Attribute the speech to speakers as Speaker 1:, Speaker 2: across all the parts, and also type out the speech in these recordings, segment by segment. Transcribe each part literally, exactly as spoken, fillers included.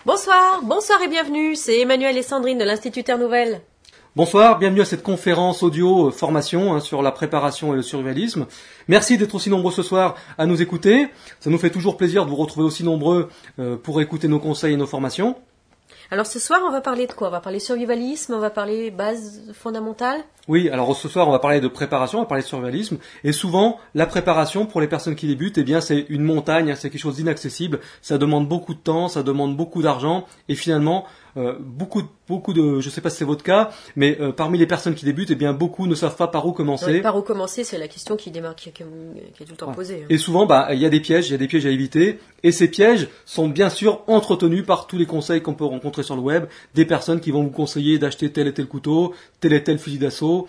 Speaker 1: Bonsoir, bonsoir et bienvenue, c'est Emmanuel et Sandrine de l'Institut Terre Nouvelle.
Speaker 2: Bonsoir, bienvenue à cette conférence audio euh, formation hein, sur la préparation et le survivalisme. Merci d'être aussi nombreux ce soir à nous écouter. Ça nous fait toujours plaisir de vous retrouver aussi nombreux euh, pour écouter nos conseils et nos formations.
Speaker 1: Alors ce soir, on va parler de quoi? On va parler survivalisme, on va parler bases fondamentales.
Speaker 2: Oui, alors ce soir, on va parler de préparation, on va parler de survivalisme. Et souvent, la préparation, pour les personnes qui débutent, eh bien, c'est une montagne, hein, c'est quelque chose d'inaccessible. Ça demande beaucoup de temps, ça demande beaucoup d'argent. Et finalement, euh, beaucoup, beaucoup de, je sais pas si c'est votre cas, mais euh, parmi les personnes qui débutent, eh bien, beaucoup ne savent pas par où commencer.
Speaker 1: Oui, par où commencer, c'est la question qui démarre, qui, qui, qui est tout le temps
Speaker 2: Ouais.
Speaker 1: posée. Hein.
Speaker 2: Et souvent, bah, il y a des pièges, il y a des pièges à éviter. Et ces pièges sont bien sûr entretenus par tous les conseils qu'on peut rencontrer sur le web, des personnes qui vont vous conseiller d'acheter tel et tel couteau, tel et tel fusil d'assaut,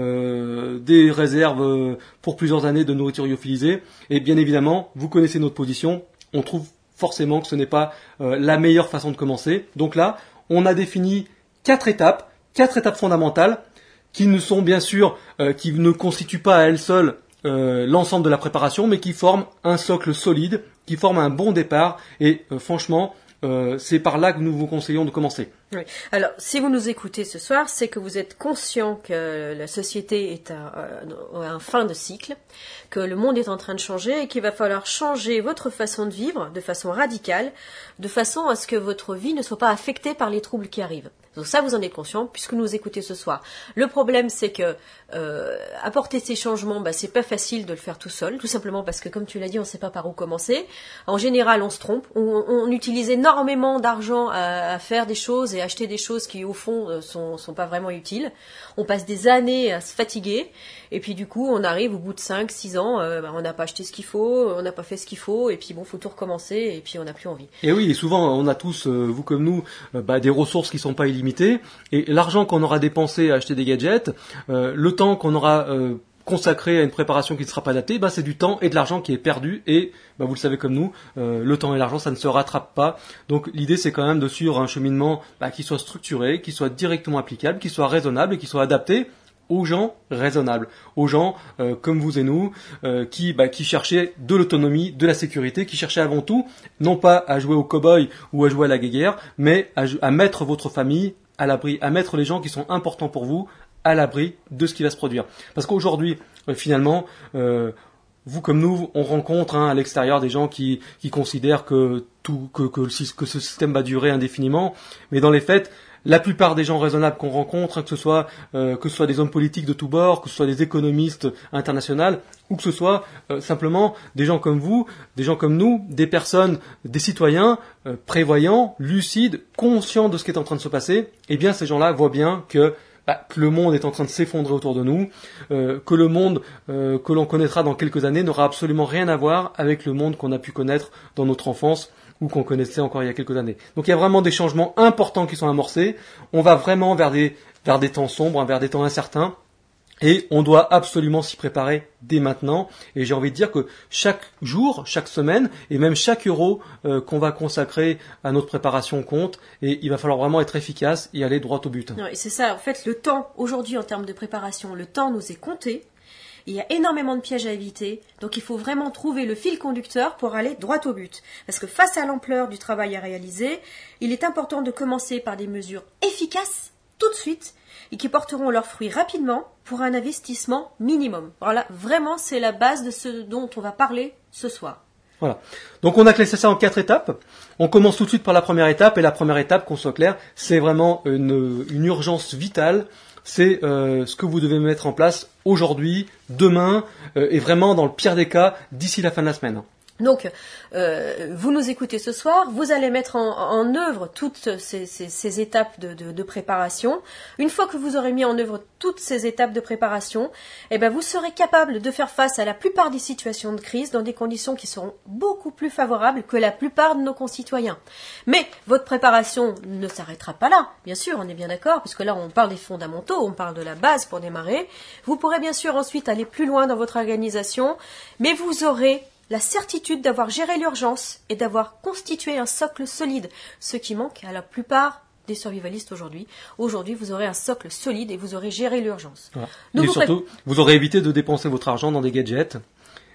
Speaker 2: euh, des réserves euh, pour plusieurs années de nourriture lyophilisée. Et bien évidemment, vous connaissez notre position. On trouve forcément que ce n'est pas euh, la meilleure façon de commencer. Donc là, on a défini quatre étapes, quatre étapes fondamentales qui ne sont bien sûr, euh, qui ne constituent pas à elles seules euh, l'ensemble de la préparation, mais qui forment un socle solide, qui forment un bon départ. Et euh, franchement, euh, c'est par là que nous vous conseillons de commencer.
Speaker 1: Oui. Alors, si vous nous écoutez ce soir, c'est que vous êtes conscient que la société est à, à un fin de cycle, que le monde est en train de changer et qu'il va falloir changer votre façon de vivre de façon radicale, de façon à ce que votre vie ne soit pas affectée par les troubles qui arrivent. Donc ça, vous en êtes conscient puisque nous écoutez ce soir. Le problème, c'est que euh, apporter ces changements, bah, c'est pas facile de le faire tout seul, tout simplement parce que, comme tu l'as dit, on ne sait pas par où commencer. En général, on se trompe. On, on utilise énormément d'argent à, à faire des choses et acheter des choses qui, au fond, sont, sont pas vraiment utiles. On passe des années à se fatiguer. Et puis, du coup, on arrive au bout de cinq, six ans, euh, bah, on n'a pas acheté ce qu'il faut, on n'a pas fait ce qu'il faut, et puis bon, faut tout recommencer, et puis on n'a plus envie.
Speaker 2: Et oui, et souvent, on a tous, euh, vous comme nous, euh, bah, des ressources qui sont pas illimitées. Et l'argent qu'on aura dépensé à acheter des gadgets, euh, le temps qu'on aura euh, consacré à une préparation qui ne sera pas adaptée, bah, c'est du temps et de l'argent qui est perdu. Et bah, vous le savez comme nous, euh, le temps et l'argent, ça ne se rattrape pas. Donc l'idée, c'est quand même de suivre un cheminement bah, qui soit structuré, qui soit directement applicable, qui soit raisonnable et qui soit adapté aux gens raisonnables, aux gens euh, comme vous et nous, euh, qui, bah, qui cherchaient de l'autonomie, de la sécurité, qui cherchaient avant tout, non pas à jouer au cow-boy ou à jouer à la guéguerre, mais à, à mettre votre famille à l'abri, à mettre les gens qui sont importants pour vous à l'abri de ce qui va se produire. Parce qu'aujourd'hui, euh, finalement, euh, vous comme nous, on rencontre hein, à l'extérieur des gens qui, qui considèrent que, tout, que, que, le, que ce système va durer indéfiniment, mais dans les faits, la plupart des gens raisonnables qu'on rencontre, que ce soit euh, que ce soit des hommes politiques de tous bords, que ce soit des économistes internationaux, ou que ce soit euh, simplement des gens comme vous, des gens comme nous, des personnes, des citoyens euh, prévoyants, lucides, conscients de ce qui est en train de se passer, eh bien ces gens-là voient bien que Bah, que le monde est en train de s'effondrer autour de nous, euh, que le monde euh, que l'on connaîtra dans quelques années n'aura absolument rien à voir avec le monde qu'on a pu connaître dans notre enfance ou qu'on connaissait encore il y a quelques années. Donc il y a vraiment des changements importants qui sont amorcés. On va vraiment vers des, vers des temps sombres, vers des temps incertains. Et on doit absolument s'y préparer dès maintenant. Et j'ai envie de dire que chaque jour, chaque semaine, et même chaque euro euh, qu'on va consacrer à notre préparation compte. Et il va falloir vraiment être efficace et aller droit au but.
Speaker 1: Non, et c'est ça, en fait, le temps, aujourd'hui, en termes de préparation, le temps nous est compté. Il y a énormément de pièges à éviter, donc il faut vraiment trouver le fil conducteur pour aller droit au but. Parce que face à l'ampleur du travail à réaliser, il est important de commencer par des mesures efficaces, tout de suite, et qui porteront leurs fruits rapidement pour un investissement minimum. Voilà, vraiment, c'est la base de ce dont on va parler ce soir.
Speaker 2: Voilà. Donc on a classé ça en quatre étapes. On commence tout de suite par la première étape, et la première étape, qu'on soit clair, c'est vraiment une, une urgence vitale. C'est euh, ce que vous devez mettre en place aujourd'hui, demain, euh, et vraiment dans le pire des cas, d'ici la fin de la semaine.
Speaker 1: Donc, euh, vous nous écoutez ce soir, vous allez mettre en, en œuvre toutes ces, ces, ces étapes de, de, de préparation. Une fois que vous aurez mis en œuvre toutes ces étapes de préparation, eh ben vous serez capable de faire face à la plupart des situations de crise dans des conditions qui seront beaucoup plus favorables que la plupart de nos concitoyens. Mais votre préparation ne s'arrêtera pas là, bien sûr, on est bien d'accord, puisque là on parle des fondamentaux, on parle de la base pour démarrer. Vous pourrez bien sûr ensuite aller plus loin dans votre organisation, mais vous aurez la certitude d'avoir géré l'urgence et d'avoir constitué un socle solide, ce qui manque à la plupart des survivalistes aujourd'hui. Aujourd'hui, vous aurez un socle solide et vous aurez géré l'urgence.
Speaker 2: Voilà. Et vous surtout, pré... vous aurez évité de dépenser votre argent dans des gadgets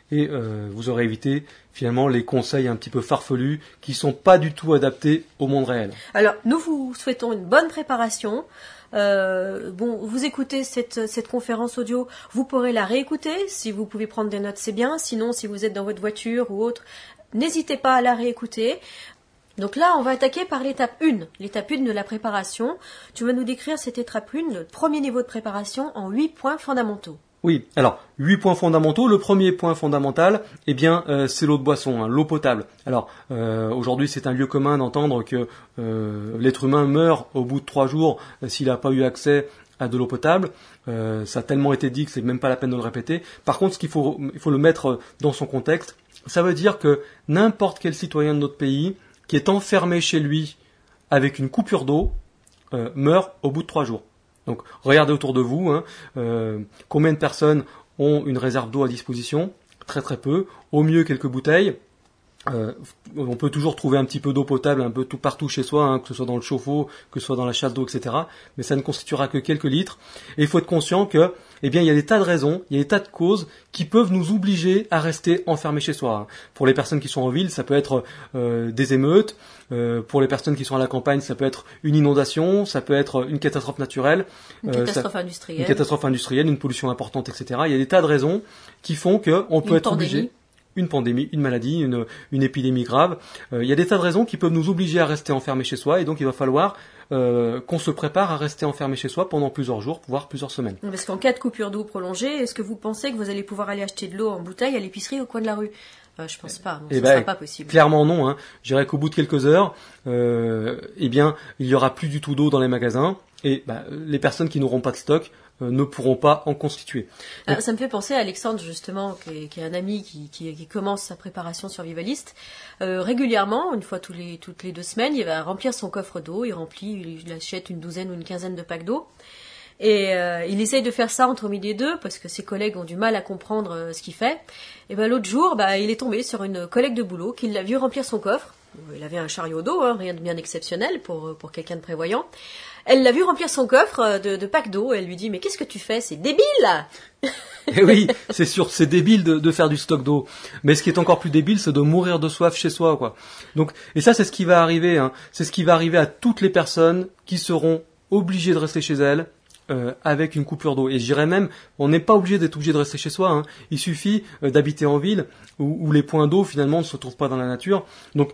Speaker 2: et euh, vous aurez évité finalement les conseils un petit peu farfelus qui sont pas du tout adaptés au monde réel.
Speaker 1: Alors, nous vous souhaitons une bonne préparation. Euh, bon, vous écoutez cette, cette conférence audio, vous pourrez la réécouter. Si vous pouvez prendre des notes, c'est bien. Sinon, si vous êtes dans votre voiture ou autre, n'hésitez pas à la réécouter. Donc là, on va attaquer par l'étape un, l'étape un de la préparation. Tu vas nous décrire cette étape un, le premier niveau de préparation, en huit points fondamentaux.
Speaker 2: Oui, alors, huit points fondamentaux. Le premier point fondamental, eh bien, euh, c'est l'eau de boisson, hein, l'eau potable. Alors, euh, aujourd'hui, c'est un lieu commun d'entendre que euh, l'être humain meurt au bout de trois jours euh, s'il n'a pas eu accès à de l'eau potable. Euh, ça a tellement été dit que c'est même pas la peine de le répéter. Par contre, ce qu'il faut, il faut le mettre dans son contexte. Ça veut dire que n'importe quel citoyen de notre pays qui est enfermé chez lui avec une coupure d'eau euh, meurt au bout de trois jours. Donc, regardez autour de vous, hein, euh, combien de personnes ont une réserve d'eau à disposition? Très très peu, au mieux quelques bouteilles. Euh, on peut toujours trouver un petit peu d'eau potable un peu tout partout chez soi, hein, que ce soit dans le chauffe-eau, que ce soit dans la chasse d'eau, et cetera. Mais ça ne constituera que quelques litres. Et il faut être conscient que, eh bien, il y a des tas de raisons, il y a des tas de causes qui peuvent nous obliger à rester enfermés chez soi. Pour les personnes qui sont en ville, ça peut être euh, des émeutes. Euh, pour les personnes qui sont à la campagne, ça peut être une inondation, ça peut être une catastrophe naturelle,
Speaker 1: une
Speaker 2: euh,
Speaker 1: catastrophe
Speaker 2: ça,
Speaker 1: industrielle,
Speaker 2: une catastrophe industrielle, une pollution importante, et cetera. Il y a des tas de raisons qui font que on peut
Speaker 1: une
Speaker 2: être
Speaker 1: pandémie.
Speaker 2: obligé. Une pandémie, une maladie, une, une épidémie grave. Euh, il y a des tas de raisons qui peuvent nous obliger à rester enfermés chez soi, et donc il va falloir euh, qu'on se prépare à rester enfermé chez soi pendant plusieurs jours, voire plusieurs semaines.
Speaker 1: Parce qu'en cas de coupure d'eau prolongée, est-ce que vous pensez que vous allez pouvoir aller acheter de l'eau en bouteille à l'épicerie au coin de la rue? euh, Je pense pas, donc
Speaker 2: Eh
Speaker 1: ce
Speaker 2: ben,
Speaker 1: sera pas possible.
Speaker 2: Clairement non. Hein. Je dirais qu'au bout de quelques heures, euh, eh bien, il y aura plus du tout d'eau dans les magasins, et bah, les personnes qui n'auront pas de stock ne pourront pas en constituer. Donc,
Speaker 1: ah, ça me fait penser à Alexandre, justement, qui est, qui est un ami qui, qui, qui commence sa préparation survivaliste. Euh, régulièrement, une fois tous les, toutes les deux semaines, il va remplir son coffre d'eau, il remplit, il achète une douzaine ou une quinzaine de packs d'eau. Et euh, il essaye de faire ça entre midi et deux, parce que ses collègues ont du mal à comprendre euh, ce qu'il fait. Et ben l'autre jour, bah, il est tombé sur une collègue de boulot qui l'a vu remplir son coffre. Il avait un chariot d'eau, hein, rien de bien exceptionnel pour, pour quelqu'un de prévoyant. Elle l'a vu remplir son coffre de, de packs d'eau, et elle lui dit « Mais qu'est-ce que tu fais? C'est débile !»
Speaker 2: Et oui, c'est sûr, c'est débile de, de faire du stock d'eau. Mais ce qui est encore plus débile, c'est de mourir de soif chez soi, quoi. Donc, et ça, c'est ce qui va arriver, hein. C'est ce qui va arriver à toutes les personnes qui seront obligées de rester chez elles, Euh, avec une coupure d'eau. Et je dirais même, on n'est pas obligé d'être obligé de rester chez soi. Hein. Il suffit euh, d'habiter en ville où, où les points d'eau finalement ne se trouvent pas dans la nature. Donc,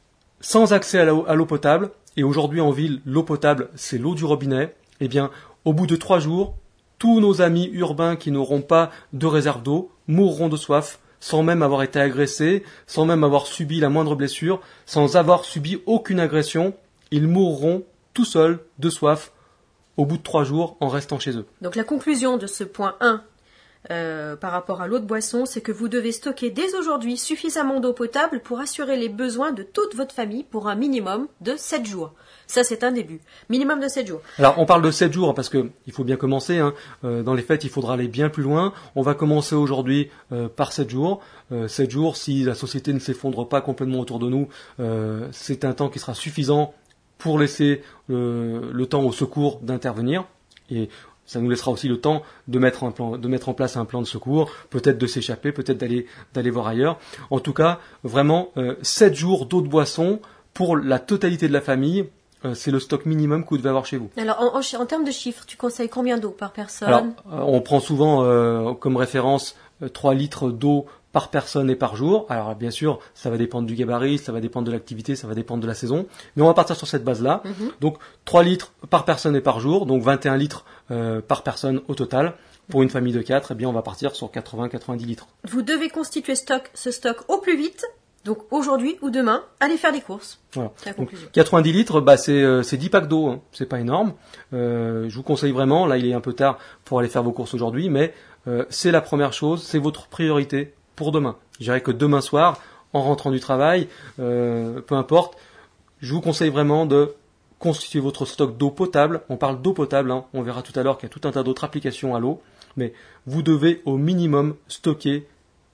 Speaker 2: sans accès à l'eau, à l'eau potable, et aujourd'hui en ville, l'eau potable, c'est l'eau du robinet, eh bien, au bout de trois jours, tous nos amis urbains qui n'auront pas de réserve d'eau mourront de soif, sans même avoir été agressés, sans même avoir subi la moindre blessure, sans avoir subi aucune agression. Ils mourront tout seuls de soif au bout de trois jours en restant chez eux.
Speaker 1: Donc la conclusion de ce point un euh, par rapport à l'eau de boisson, c'est que vous devez stocker dès aujourd'hui suffisamment d'eau potable pour assurer les besoins de toute votre famille pour un minimum de sept jours. Ça, c'est un début. Minimum de sept jours.
Speaker 2: Alors, on parle de sept jours parce que il faut bien commencer. Hein. Euh, dans les faits, il faudra aller bien plus loin. On va commencer aujourd'hui euh, par sept jours. Euh, sept jours, si la société ne s'effondre pas complètement autour de nous, euh, c'est un temps qui sera suffisant pour laisser le, le temps au secours d'intervenir, et ça nous laissera aussi le temps de mettre en, plan, de mettre en place un plan de secours, peut-être de s'échapper, peut-être d'aller, d'aller voir ailleurs. En tout cas, vraiment, euh, sept jours d'eau de boisson pour la totalité de la famille, euh, c'est le stock minimum que vous devez avoir chez vous.
Speaker 1: Alors, en, en, en termes de chiffres, tu conseilles combien d'eau par personne?
Speaker 2: Alors, euh, on prend souvent euh, comme référence euh, trois litres d'eau par personne et par jour. Alors bien sûr, ça va dépendre du gabarit, ça va dépendre de l'activité, ça va dépendre de la saison. Mais on va partir sur cette base-là. Mm-hmm. Donc trois litres par personne et par jour, donc vingt et un litres euh, par personne au total. Pour une famille de quatre, eh bien on va partir sur quatre-vingts à quatre-vingt-dix litres.
Speaker 1: Vous devez constituer stock, ce stock au plus vite. Donc aujourd'hui ou demain, allez faire des courses.
Speaker 2: Voilà. C'est la conclusion. Donc, quatre-vingt-dix litres, bah, c'est, euh, c'est dix packs d'eau. Hein. C'est pas énorme. Euh, je vous conseille vraiment, là il est un peu tard pour aller faire vos courses aujourd'hui, mais euh, c'est la première chose, c'est votre priorité pour demain. Je dirais que demain soir, en rentrant du travail, euh, peu importe, je vous conseille vraiment de constituer votre stock d'eau potable. On parle d'eau potable, hein. On verra tout à l'heure qu'il y a tout un tas d'autres applications à l'eau, mais vous devez au minimum stocker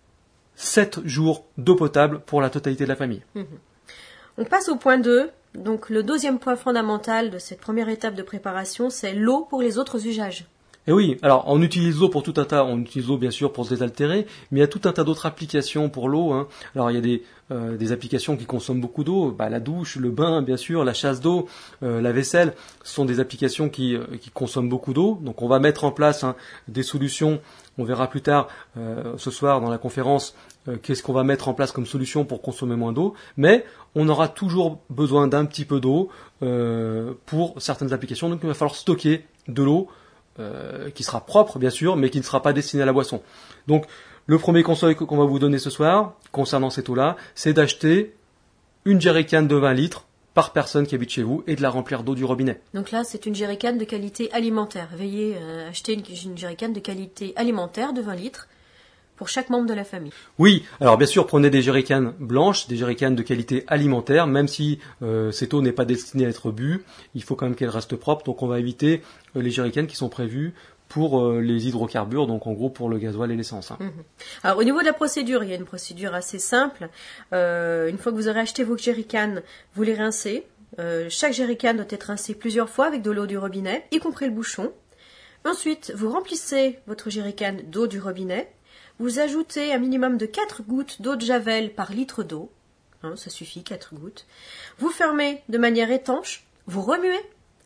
Speaker 2: sept jours d'eau potable pour la totalité de la famille.
Speaker 1: Mmh. On passe au point deux. Donc le deuxième point fondamental de cette première étape de préparation, c'est l'eau pour les autres usages.
Speaker 2: Et oui, alors on utilise l'eau pour tout un tas, on utilise l'eau bien sûr pour se désaltérer, mais il y a tout un tas d'autres applications pour l'eau. Hein. Alors il y a des, euh, des applications qui consomment beaucoup d'eau, bah, la douche, le bain bien sûr, la chasse d'eau, euh, la vaisselle, ce sont des applications qui, euh, qui consomment beaucoup d'eau. Donc on va mettre en place hein, des solutions, on verra plus tard euh, ce soir dans la conférence, euh, qu'est-ce qu'on va mettre en place comme solution pour consommer moins d'eau, mais on aura toujours besoin d'un petit peu d'eau euh, pour certaines applications, donc il va falloir stocker de l'eau Euh, qui sera propre bien sûr, mais qui ne sera pas destiné à la boisson. Donc le premier conseil qu'on va vous donner ce soir, concernant cette eau-là, c'est d'acheter une jerrycan de vingt litres par personne qui habite chez vous et de la remplir d'eau du robinet.
Speaker 1: Donc là, c'est une jerrycan de qualité alimentaire. Veuillez euh, acheter une, une jerrycan de qualité alimentaire de vingt litres pour chaque membre de la famille.
Speaker 2: Oui, alors bien sûr, prenez des jerrycans blanches, des jerrycans de qualité alimentaire, même si euh, cette eau n'est pas destinée à être bue, il faut quand même qu'elle reste propre, donc on va éviter euh, les jerrycans qui sont prévus pour euh, les hydrocarbures, donc en gros pour le gasoil et l'essence. Hein.
Speaker 1: Mmh. Alors au niveau de la procédure, il y a une procédure assez simple. Euh, une fois que vous aurez acheté vos jerrycans, vous les rincez. Euh, chaque jerrycan doit être rincé plusieurs fois avec de l'eau du robinet, y compris le bouchon. Ensuite, vous remplissez votre jerrycan d'eau du robinet. Vous ajoutez un minimum de quatre gouttes d'eau de javel par litre d'eau. Hein, ça suffit, quatre gouttes. Vous fermez de manière étanche, vous remuez.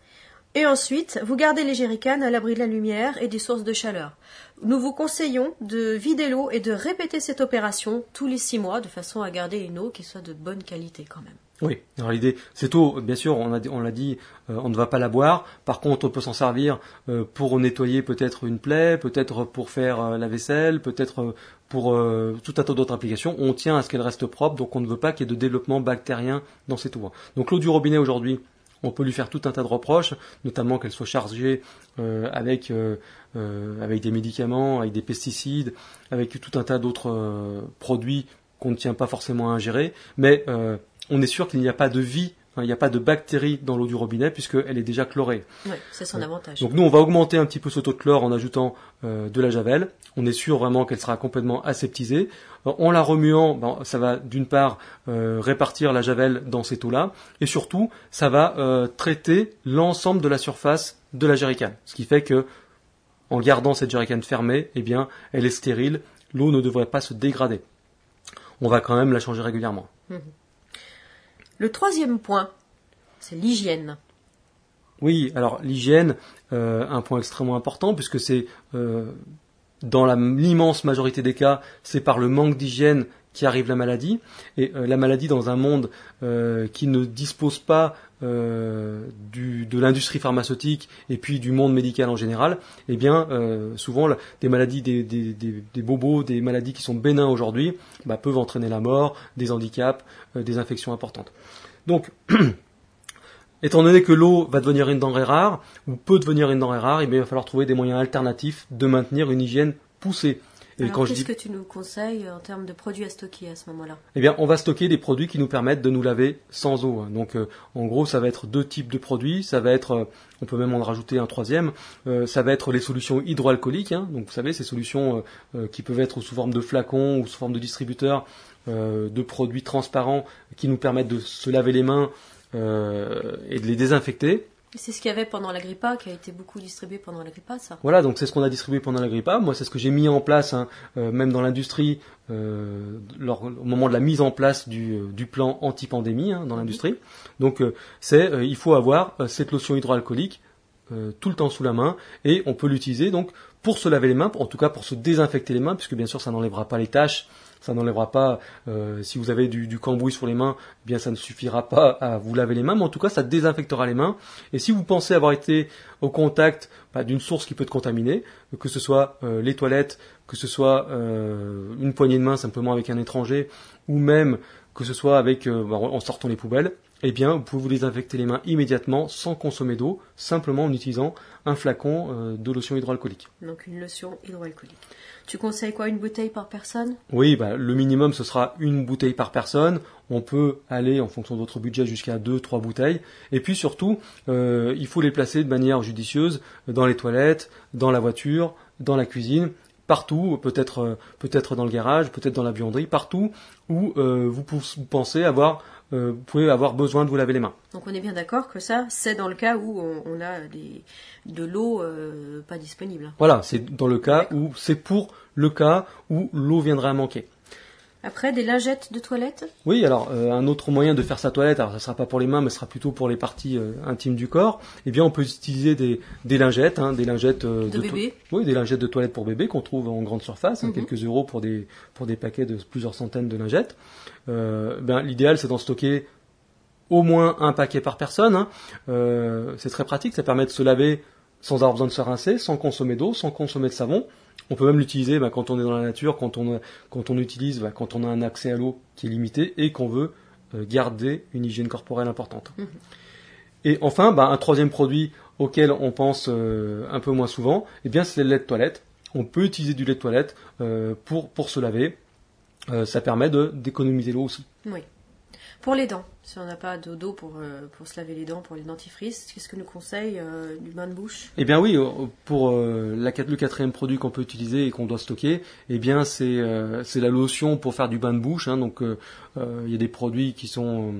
Speaker 1: Et ensuite, vous gardez les jerrycans à l'abri de la lumière et des sources de chaleur. Nous vous conseillons de vider l'eau et de répéter cette opération tous les six mois de façon à garder une eau qui soit de bonne qualité quand même.
Speaker 2: Oui, alors l'idée, cette eau, bien sûr, on, a, on l'a dit, euh, on ne va pas la boire. Par contre, on peut s'en servir euh, pour nettoyer peut-être une plaie, peut-être pour faire euh, la vaisselle, peut-être euh, pour euh, tout un tas d'autres applications. On tient à ce qu'elle reste propre, donc on ne veut pas qu'il y ait de développement bactérien dans cette eau. Donc l'eau du robinet aujourd'hui, on peut lui faire tout un tas de reproches, notamment qu'elle soit chargée euh, avec, euh, euh, avec des médicaments, avec des pesticides, avec tout un tas d'autres euh, produits qu'on ne tient pas forcément à ingérer, mais euh, on est sûr qu'il n'y a pas de vie, hein, il n'y a pas de bactéries dans l'eau du robinet puisqu'elle est déjà chlorée.
Speaker 1: Oui, c'est son avantage.
Speaker 2: Donc nous, on va augmenter un petit peu ce taux de chlore en ajoutant euh, de la javel. On est sûr vraiment qu'elle sera complètement aseptisée. Euh, en la remuant, ben, ça va d'une part euh, répartir la javel dans cette eau-là, et surtout, ça va euh, traiter l'ensemble de la surface de la jerrycan. Ce qui fait que, en gardant cette jerrycan fermée, eh bien, elle est stérile. L'eau ne devrait pas se dégrader. On va quand même la changer régulièrement.
Speaker 1: Mmh. Le troisième point, c'est l'hygiène.
Speaker 2: Oui, alors l'hygiène, euh, un point extrêmement important, puisque c'est, euh, dans la, l'immense majorité des cas, c'est par le manque d'hygiène qui arrive la maladie. Et euh, la maladie dans un monde euh, qui ne dispose pas euh, du, de l'industrie pharmaceutique et puis du monde médical en général, eh bien, euh, souvent, des maladies, des, des, des, des bobos, des maladies qui sont bénins aujourd'hui, bah, peuvent entraîner la mort, des handicaps, euh, des infections importantes. Donc, étant donné que l'eau va devenir une denrée rare, ou peut devenir une denrée rare, eh bien, il va falloir trouver des moyens alternatifs de maintenir une hygiène poussée.
Speaker 1: Et alors, quand qu'est-ce je dis... que tu nous conseilles en termes de produits à stocker à ce moment-là ?
Speaker 2: Eh bien, on va stocker des produits qui nous permettent de nous laver sans eau. Donc, euh, en gros, ça va être deux types de produits. Ça va être, euh, on peut même en rajouter un troisième, euh, ça va être les solutions hydroalcooliques. Hein. Donc, vous savez, ces solutions euh, qui peuvent être sous forme de flacons ou sous forme de distributeurs, euh, de produits transparents qui nous permettent de se laver les mains euh, et de les désinfecter.
Speaker 1: C'est ce qu'il y avait pendant la Grippa, qui a été beaucoup distribué pendant la Grippa, ça.
Speaker 2: Voilà, donc c'est ce qu'on a distribué pendant la Grippa. Moi, c'est ce que j'ai mis en place, hein, euh, même dans l'industrie, euh, lors, au moment de la mise en place du, euh, du plan anti-pandémie hein, dans l'industrie. Donc, euh, c'est, euh, il faut avoir euh, cette lotion hydroalcoolique euh, tout le temps sous la main, et on peut l'utiliser donc pour se laver les mains, en tout cas pour se désinfecter les mains, puisque bien sûr, ça n'enlèvera pas les taches. Ça n'enlèvera pas, euh, si vous avez du, du cambouis sur les mains, eh bien ça ne suffira pas à vous laver les mains, mais en tout cas ça désinfectera les mains. Et si vous pensez avoir été au contact bah, d'une source qui peut te contaminer, que ce soit euh, les toilettes, que ce soit euh, une poignée de main simplement avec un étranger, ou même que ce soit avec euh, bah, en sortant les poubelles, eh bien vous pouvez vous désinfecter les mains immédiatement sans consommer d'eau, simplement en utilisant un flacon euh, de lotion hydroalcoolique.
Speaker 1: Donc une lotion hydroalcoolique. Tu conseilles quoi, une bouteille par personne ?
Speaker 2: Oui, bah, le minimum ce sera une bouteille par personne. On peut aller en fonction de votre budget jusqu'à deux, trois bouteilles. Et puis surtout, euh, il faut les placer de manière judicieuse dans les toilettes, dans la voiture, dans la cuisine, partout, peut-être euh, peut-être dans le garage, peut-être dans la buanderie, partout où euh, vous, vous pensez avoir euh, vous pouvez avoir besoin de vous laver les mains.
Speaker 1: Donc on est bien d'accord que ça, c'est dans le cas où on, on a des, de l'eau euh, pas disponible.
Speaker 2: Voilà, c'est dans le cas
Speaker 1: D'accord.
Speaker 2: où c'est pour le cas où l'eau viendrait à manquer.
Speaker 1: Après, des lingettes de toilette.
Speaker 2: Oui, alors euh, un autre moyen de faire sa toilette, alors ça sera pas pour les mains, mais ce sera plutôt pour les parties euh, intimes du corps. Eh bien, on peut utiliser des, des lingettes, hein, des lingettes euh,
Speaker 1: De
Speaker 2: to-
Speaker 1: bébé.
Speaker 2: oui, des lingettes de toilette pour bébé qu'on trouve en grande surface, hein,
Speaker 1: Mhm.
Speaker 2: quelques euros pour des pour des paquets de plusieurs centaines de lingettes. Euh, ben l'idéal c'est d'en stocker au moins un paquet par personne. Hein. Euh, c'est très pratique, ça permet de se laver sans avoir besoin de se rincer, sans consommer d'eau, sans consommer de savon. On peut même l'utiliser bah, quand on est dans la nature, quand on, quand on utilise, bah, quand on a un accès à l'eau qui est limité et qu'on veut euh, garder une hygiène corporelle importante.
Speaker 1: Mhm.
Speaker 2: Et enfin, bah, un troisième produit auquel on pense euh, un peu moins souvent, eh bien, c'est le lait de toilette. On peut utiliser du lait de toilette euh, pour, pour se laver. Euh, ça permet de, d'économiser l'eau aussi.
Speaker 1: Oui. Pour les dents, si on n'a pas d'eau d'eau pour, euh, pour se laver les dents, pour les dentifrices, qu'est-ce que nous conseille euh, du bain de bouche?
Speaker 2: Eh bien oui, euh, pour euh, la, le quatrième produit qu'on peut utiliser et qu'on doit stocker, eh bien c'est euh, c'est la lotion pour faire du bain de bouche. Hein, donc euh, euh, il y a des produits qui sont,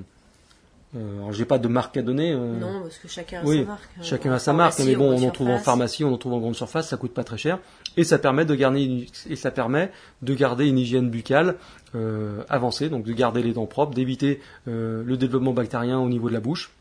Speaker 2: euh, alors j'ai pas de marque à donner. euh,
Speaker 1: Non, parce que chacun a
Speaker 2: oui,
Speaker 1: sa marque. hein.
Speaker 2: chacun
Speaker 1: En
Speaker 2: a sa marque,
Speaker 1: pharmacie,
Speaker 2: mais bon,
Speaker 1: en
Speaker 2: on en
Speaker 1: grande
Speaker 2: trouve en
Speaker 1: surface.
Speaker 2: pharmacie, on en trouve en grande surface, ça coûte pas très cher, et ça permet de garder une, et ça permet de garder une hygiène buccale euh, avancée, donc de garder les dents propres, d'éviter euh, le développement bactérien au niveau de la bouche,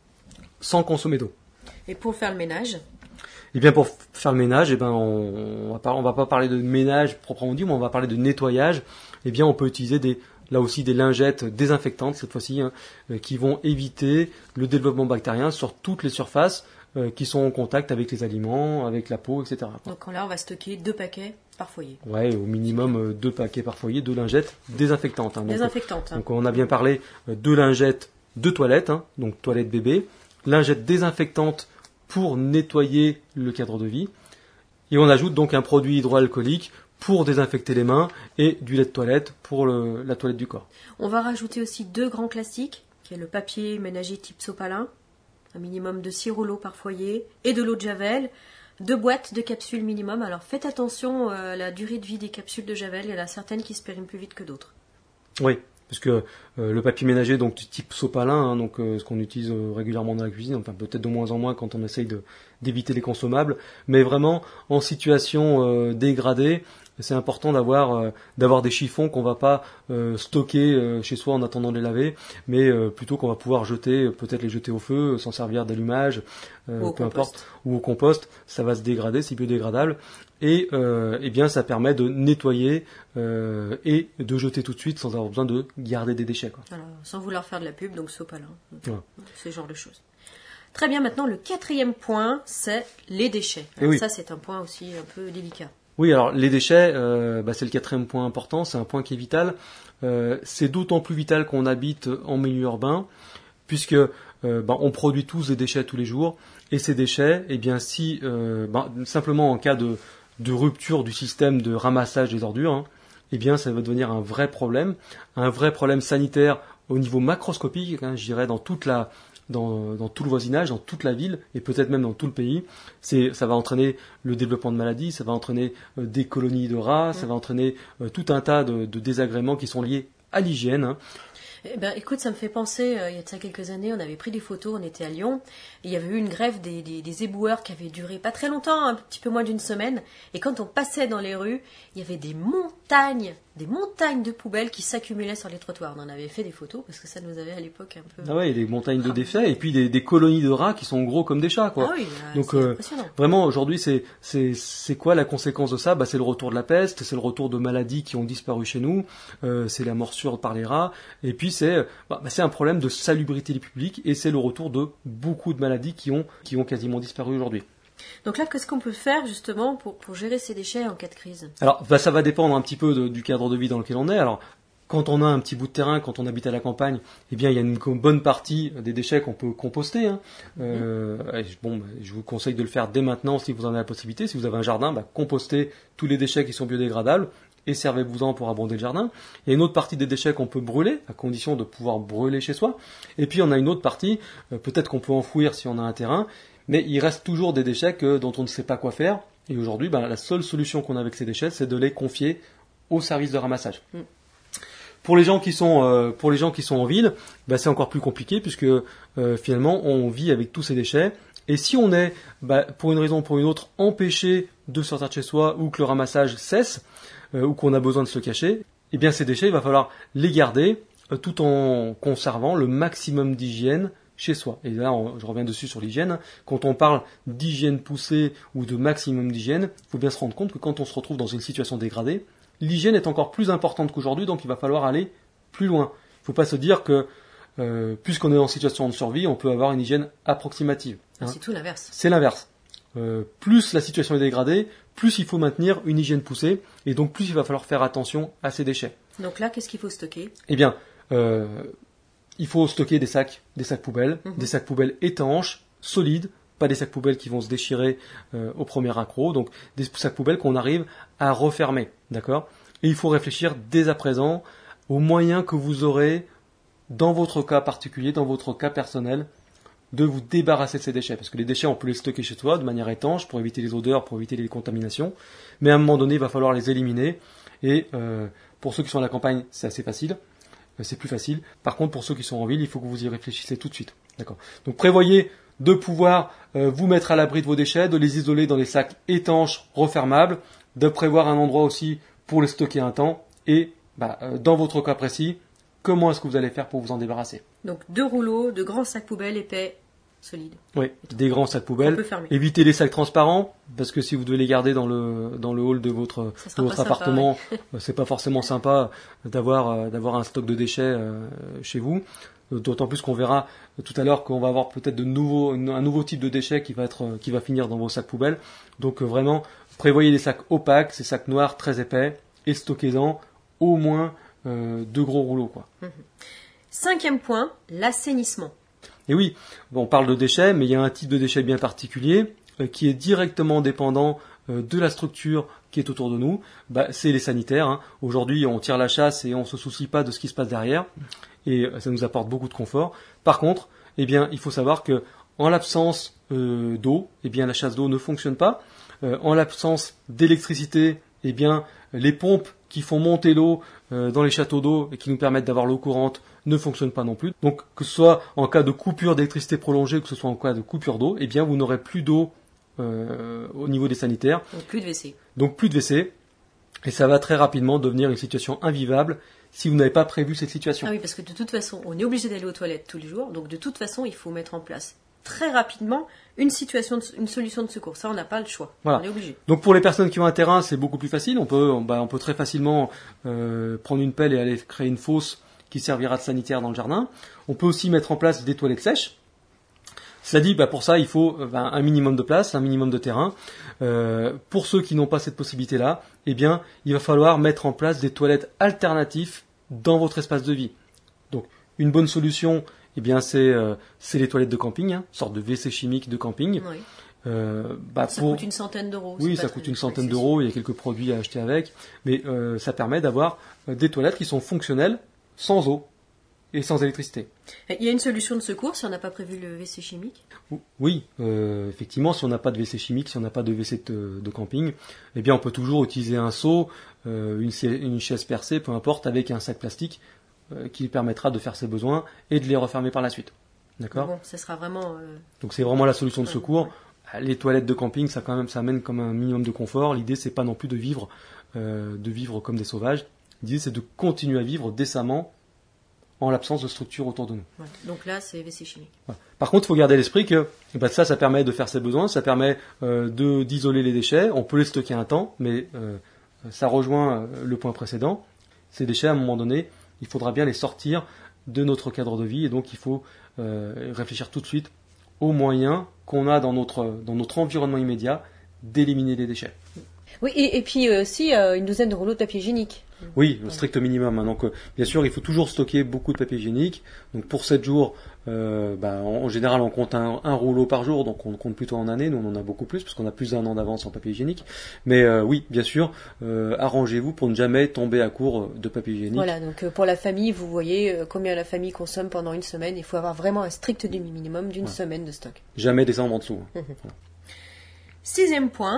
Speaker 2: sans consommer d'eau.
Speaker 1: Et pour faire le ménage,
Speaker 2: Et bien pour faire le ménage, eh ben on, on va pas on va pas parler de ménage proprement dit, mais on va parler de nettoyage. Eh bien on peut utiliser des là aussi des lingettes désinfectantes cette fois-ci hein, euh, qui vont éviter le développement bactérien sur toutes les surfaces euh, qui sont en contact avec les aliments, avec la peau, et cetera.
Speaker 1: donc là on va stocker deux paquets par foyer.
Speaker 2: Ouais, au minimum euh, deux paquets par foyer, deux lingettes désinfectantes. Hein. Donc,
Speaker 1: Désinfectante. hein.
Speaker 2: donc on a bien parlé euh, de lingettes de toilette, hein, donc toilette bébé, lingettes désinfectantes pour nettoyer le cadre de vie, et on ajoute donc un produit hydroalcoolique pour désinfecter les mains et du lait de toilette pour le- la toilette du corps.
Speaker 1: On va rajouter aussi deux grands classiques, qui est le papier ménager type sopalin, un minimum de six rouleaux par foyer, et de l'eau de Javel, deux boîtes de capsules minimum. Alors faites attention euh, à la durée de vie des capsules de Javel, il y en a certaines qui se périment plus vite que d'autres.
Speaker 2: Oui, parce que euh, le papier ménager, donc du type sopalin, hein, donc euh, ce qu'on utilise euh, régulièrement dans la cuisine, enfin peut-être de moins en moins quand on essaye de, d'éviter les consommables, mais vraiment en situation euh, dégradée, c'est important d'avoir euh, d'avoir des chiffons qu'on va pas euh, stocker euh, chez soi en attendant de les laver, mais euh, plutôt qu'on va pouvoir jeter, peut-être les jeter au feu, s'en servir d'allumage, euh,
Speaker 1: Ou au
Speaker 2: peu
Speaker 1: compost.
Speaker 2: importe, ou au compost, ça va se dégrader, c'est biodégradable. Et euh, eh bien, ça permet de nettoyer euh, et de jeter tout de suite sans avoir besoin de garder des déchets. Quoi.
Speaker 1: Alors, sans vouloir faire de la pub, donc sopalin,
Speaker 2: Ouais.
Speaker 1: ce genre de choses. Très bien, maintenant le quatrième point, c'est les déchets.
Speaker 2: Eh
Speaker 1: Alors,
Speaker 2: oui.
Speaker 1: ça c'est un point aussi un peu délicat.
Speaker 2: Oui, alors les déchets, euh, bah, c'est le quatrième point important, c'est un point qui est vital. Euh, c'est d'autant plus vital qu'on habite en milieu urbain, puisque euh, bah, on produit tous des déchets tous les jours, et ces déchets, eh bien si euh, bah, simplement en cas de, de rupture du système de ramassage des ordures, hein, eh bien ça va devenir un vrai problème, un vrai problème sanitaire au niveau macroscopique, hein, je dirais dans toute la Dans, dans tout le voisinage, dans toute la ville et peut-être même dans tout le pays. C'est, ça va entraîner le développement de maladies, ça va entraîner euh, des colonies de rats, ça va entraîner euh, tout un tas de, de désagréments qui sont liés à l'hygiène. Hein.
Speaker 1: Eh ben, écoute, ça me fait penser, euh, il y a de ça quelques années, on avait pris des photos, on était à Lyon, et il y avait eu une grève des, des, des éboueurs qui avait duré pas très longtemps, un petit peu moins d'une semaine, et quand on passait dans les rues, il y avait des montagnes, des montagnes de poubelles qui s'accumulaient sur les trottoirs. On en avait fait des photos, parce que ça nous avait à l'époque un peu...
Speaker 2: Ah ouais, des montagnes de déchets et puis des, des colonies de rats qui sont gros comme des chats, quoi.
Speaker 1: Ah oui, là,
Speaker 2: Donc
Speaker 1: c'est
Speaker 2: euh,
Speaker 1: impressionnant.
Speaker 2: vraiment aujourd'hui c'est c'est c'est quoi la conséquence de ça? Bah c'est le retour de la peste, c'est le retour de maladies qui ont disparu chez nous, euh, c'est la morsure par les rats et puis c'est bah, c'est un problème de salubrité du public et c'est le retour de beaucoup de maladies qui ont qui ont quasiment disparu aujourd'hui.
Speaker 1: Donc là, qu'est-ce qu'on peut faire justement pour, pour gérer ces déchets en cas de crise?
Speaker 2: Alors bah, ça va dépendre un petit peu de- du cadre de vie dans lequel on est. Alors quand on a un petit bout de terrain, quand on habite à la campagne, eh bien il y a une co- bonne partie des déchets qu'on peut composter. Hein. Euh, et je- bon, bah, je vous conseille de le faire dès maintenant si vous en avez la possibilité. Si vous avez un jardin, bah, compostez tous les déchets qui sont biodégradables et servez-vous-en pour abonder le jardin. Il y a une autre partie des déchets qu'on peut brûler, à condition de pouvoir brûler chez soi. Et puis on a une autre partie, euh, peut-être qu'on peut enfouir si on a un terrain, mais il reste toujours des déchets que, dont on ne sait pas quoi faire. Et aujourd'hui, bah, la seule solution qu'on a avec ces déchets, c'est de les confier au service de ramassage.
Speaker 1: Mm.
Speaker 2: Pour les gens qui sont, euh, pour les gens qui sont en ville, bah, c'est encore plus compliqué puisque euh, finalement on vit avec tous ces déchets. Et si on est, bah, pour une raison ou pour une autre, empêché de sortir de chez soi ou que le ramassage cesse euh, ou qu'on a besoin de se cacher, eh bien ces déchets, il va falloir les garder euh, tout en conservant le maximum d'hygiène chez soi. Et là, on, je reviens dessus sur l'hygiène. Quand on parle d'hygiène poussée ou de maximum d'hygiène, il faut bien se rendre compte que quand on se retrouve dans une situation dégradée, l'hygiène est encore plus importante qu'aujourd'hui, donc il va falloir aller plus loin. Il ne faut pas se dire que, euh, puisqu'on est en situation de survie, on peut avoir une hygiène approximative. Hein.
Speaker 1: C'est tout l'inverse.
Speaker 2: C'est l'inverse. Euh, plus la situation est dégradée, plus il faut maintenir une hygiène poussée, et donc plus il va falloir faire attention à ces déchets.
Speaker 1: Donc là, qu'est-ce qu'il faut stocker ?
Speaker 2: Eh bien, euh, il faut stocker des sacs, des sacs poubelles,
Speaker 1: Mhm.
Speaker 2: des sacs poubelles étanches, solides, pas des sacs poubelles qui vont se déchirer euh, au premier accroc, donc des sacs poubelles qu'on arrive à refermer, d'accord ? Et il faut réfléchir dès à présent aux moyens que vous aurez, dans votre cas particulier, dans votre cas personnel, de vous débarrasser de ces déchets. Parce que les déchets, on peut les stocker chez soi de manière étanche pour éviter les odeurs, pour éviter les contaminations. Mais à un moment donné, il va falloir les éliminer. Et euh, pour ceux qui sont à la campagne, c'est assez facile. Euh, c'est plus facile. Par contre, pour ceux qui sont en ville, il faut que vous y réfléchissiez tout de suite. D'accord. Donc prévoyez de pouvoir euh, vous mettre à l'abri de vos déchets, de les isoler dans des sacs étanches, refermables, de prévoir un endroit aussi pour les stocker un temps. Et bah, euh, dans votre cas précis, comment est-ce que vous allez faire pour vous en débarrasser ?
Speaker 1: Donc deux rouleaux de grands sacs poubelles épais, solides.
Speaker 2: Oui, des grands sacs
Speaker 1: On
Speaker 2: poubelles.
Speaker 1: peut fermer.
Speaker 2: Évitez les sacs transparents, parce que si vous devez les garder dans le dans le hall de votre
Speaker 1: Ça
Speaker 2: de
Speaker 1: sera
Speaker 2: votre
Speaker 1: pas sympa,
Speaker 2: appartement, euh, c'est pas forcément sympa d'avoir euh, d'avoir un stock de déchets euh, chez vous. D'autant plus qu'on verra tout à l'heure qu'on va avoir peut-être de nouveaux un nouveau type de déchets qui va être euh, qui va finir dans vos sacs poubelles. Donc euh, vraiment prévoyez des sacs opaques, ces sacs noirs très épais, et stockez-en au moins euh, deux gros rouleaux, quoi.
Speaker 1: Cinquième point, l'assainissement.
Speaker 2: Et oui, bon, on parle de déchets, mais il y a un type de déchets bien particulier euh, qui est directement dépendant euh, de la structure qui est autour de nous. Bah, c'est les sanitaires. Hein. Aujourd'hui, on tire la chasse et on se soucie pas de ce qui se passe derrière, et euh, ça nous apporte beaucoup de confort. Par contre, eh bien, il faut savoir que en l'absence euh, d'eau, eh bien, la chasse d'eau ne fonctionne pas. Euh, en l'absence d'électricité, eh bien, les pompes qui font monter l'eau euh, dans les châteaux d'eau et qui nous permettent d'avoir l'eau courante ne fonctionnent pas non plus. Donc, que ce soit en cas de coupure d'électricité prolongée, que ce soit en cas de coupure d'eau, eh bien, vous n'aurez plus d'eau euh, au niveau des sanitaires.
Speaker 1: Donc plus de W C.
Speaker 2: Donc, plus de W C. Et ça va très rapidement devenir une situation invivable si vous n'avez pas prévu cette situation.
Speaker 1: Ah oui, parce que de toute façon, on est obligé d'aller aux toilettes tous les jours. Donc de toute façon, il faut mettre en place très rapidement une situation, de, une solution de secours. Ça, on n'a pas le choix.
Speaker 2: Voilà.
Speaker 1: On est obligé.
Speaker 2: Donc pour les personnes qui ont un terrain, c'est beaucoup plus facile. On peut, bah, on peut très facilement euh, prendre une pelle et aller créer une fosse qui servira de sanitaire dans le jardin. On peut aussi mettre en place des toilettes sèches. Cela dit, bah, pour ça, il faut bah, un minimum de place, un minimum de terrain. Euh, pour ceux qui n'ont pas cette possibilité-là, eh bien, il va falloir mettre en place des toilettes alternatives dans votre espace de vie. Donc, une bonne solution, eh bien, c'est euh, c'est les toilettes de camping, hein, sorte de W C chimique de camping.
Speaker 1: Oui.
Speaker 2: Euh, bah,
Speaker 1: Ça
Speaker 2: pour...
Speaker 1: coûte une centaine d'euros.
Speaker 2: Oui,
Speaker 1: c'est
Speaker 2: ça
Speaker 1: pas
Speaker 2: coûte
Speaker 1: très-
Speaker 2: une
Speaker 1: très
Speaker 2: centaine
Speaker 1: excessif.
Speaker 2: d'euros. Il y a quelques produits à acheter avec, mais euh, ça permet d'avoir euh, des toilettes qui sont fonctionnelles sans eau et sans électricité.
Speaker 1: Il y a une solution de secours si on n'a pas prévu le W C chimique.
Speaker 2: Oui, euh, effectivement, si on n'a pas de W C chimique, si on n'a pas de W C de, de camping, eh bien, on peut toujours utiliser un seau, euh, une, si- une chaise percée, peu importe, avec un sac plastique euh, qui permettra de faire ses besoins et de les refermer par la suite. D'accord ?
Speaker 1: Bon, ça sera vraiment. euh,
Speaker 2: Donc c'est vraiment la solution de
Speaker 1: Ouais,
Speaker 2: secours.
Speaker 1: ouais.
Speaker 2: Les toilettes de camping, ça quand même, ça amène comme un minimum de confort. L'idée, c'est pas non plus de vivre, euh, de vivre comme des sauvages. L'idée, c'est de continuer à vivre décemment en l'absence de structure autour de nous.
Speaker 1: ouais. Donc là, c'est W C chimique.
Speaker 2: Voilà. Par contre, il faut garder à l'esprit que eh ben, ça, ça permet de faire ses besoins, ça permet euh, de d'isoler les déchets. On peut les stocker un temps, mais euh, ça rejoint euh, le point précédent. Ces déchets, à un moment donné, il faudra bien les sortir de notre cadre de vie, et donc il faut euh, réfléchir tout de suite aux moyens qu'on a dans notre dans notre environnement immédiat d'éliminer les déchets.
Speaker 1: Oui, et, et puis euh, aussi euh, une douzaine de rouleaux de papier hygiénique.
Speaker 2: Oui, le strict minimum. Hein. Donc, euh, bien sûr, il faut toujours stocker beaucoup de papier hygiénique. Donc, pour sept jours, euh, bah, en, en général, on compte un, un rouleau par jour. Donc, on compte plutôt en année. Nous, on en a beaucoup plus parce qu'on a plus d'un an d'avance en papier hygiénique. Mais euh, oui, bien sûr, euh, arrangez-vous pour ne jamais tomber à court de papier hygiénique.
Speaker 1: Voilà, donc euh, pour la famille, vous voyez euh, combien la famille consomme pendant une semaine. Il faut avoir vraiment un strict minimum d'une
Speaker 2: Ouais.
Speaker 1: semaine de stock.
Speaker 2: Jamais descendre en dessous. Hein.
Speaker 1: Sixième point,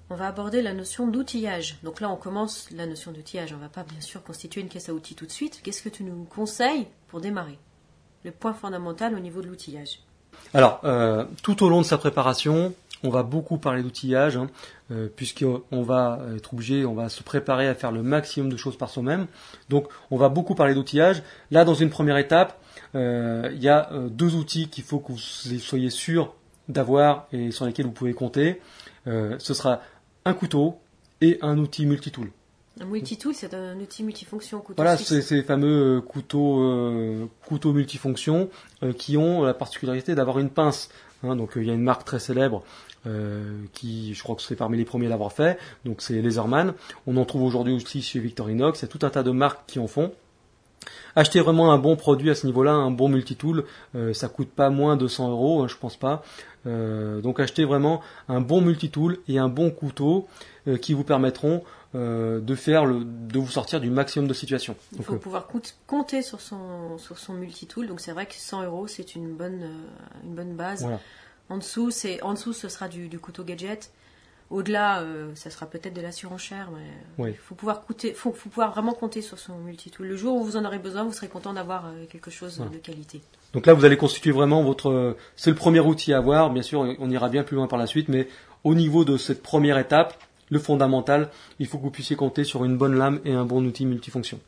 Speaker 1: on va aborder la notion d'outillage. Donc là, on commence la notion d'outillage. On ne va pas bien sûr constituer une caisse à outils tout de suite. Qu'est-ce que tu nous conseilles pour démarrer? Le point fondamental au niveau de l'outillage.
Speaker 2: Alors, euh, tout au long de sa préparation, on va beaucoup parler d'outillage, hein, euh, puisqu'on va être obligé, on va se préparer à faire le maximum de choses par soi-même. Donc, on va beaucoup parler d'outillage. Là, dans une première étape, euh, il y a euh, deux outils qu'il faut que vous soyez sûr d'avoir et sur lesquels vous pouvez compter. Euh, ce sera un couteau et un outil multitool.
Speaker 1: Un multitool, c'est un outil multifonction. Couteau
Speaker 2: Voilà,
Speaker 1: suisse.
Speaker 2: c'est ces fameux couteaux, euh, couteaux multifonctions euh, qui ont la particularité d'avoir une pince. Hein, donc il euh, y a une marque très célèbre euh, qui, je crois que c'est parmi les premiers à l'avoir fait. Donc c'est Laserman. On en trouve aujourd'hui aussi chez Victorinox. Il y a tout un tas de marques qui en font. Acheter vraiment un bon produit à ce niveau-là, un bon multitool, euh, ça coûte pas moins de cent euros, hein, je pense pas. Euh, donc acheter vraiment un bon multitool et un bon couteau euh, qui vous permettront euh, de faire le, de vous sortir du maximum de situations.
Speaker 1: Il faut donc, pouvoir coûte, compter sur son sur son multitool. Donc c'est vrai que cent euros c'est une bonne euh, une bonne base. Voilà. En dessous c'est en dessous ce sera du, du couteau gadget. Au-delà, euh, ça sera peut-être de la surenchère, mais oui. il faut pouvoir, coûter, faut, faut pouvoir vraiment compter sur son multitool. Le jour où vous en aurez besoin, vous serez content d'avoir euh, quelque chose voilà. de qualité.
Speaker 2: Donc là, vous allez constituer vraiment votre... C'est le premier outil à avoir. Bien sûr, on ira bien plus loin par la suite, mais au niveau de cette première étape, le fondamental, il faut que vous puissiez compter sur une bonne lame et un bon outil multifonction.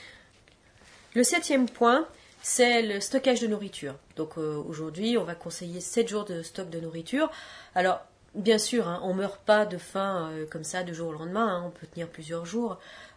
Speaker 1: Le septième point, c'est le stockage de nourriture. Donc euh, aujourd'hui, on va conseiller sept jours de stock de nourriture. Alors, bien sûr, hein, on ne meurt pas de faim euh, comme ça du jour au lendemain, hein, on peut tenir plusieurs jours.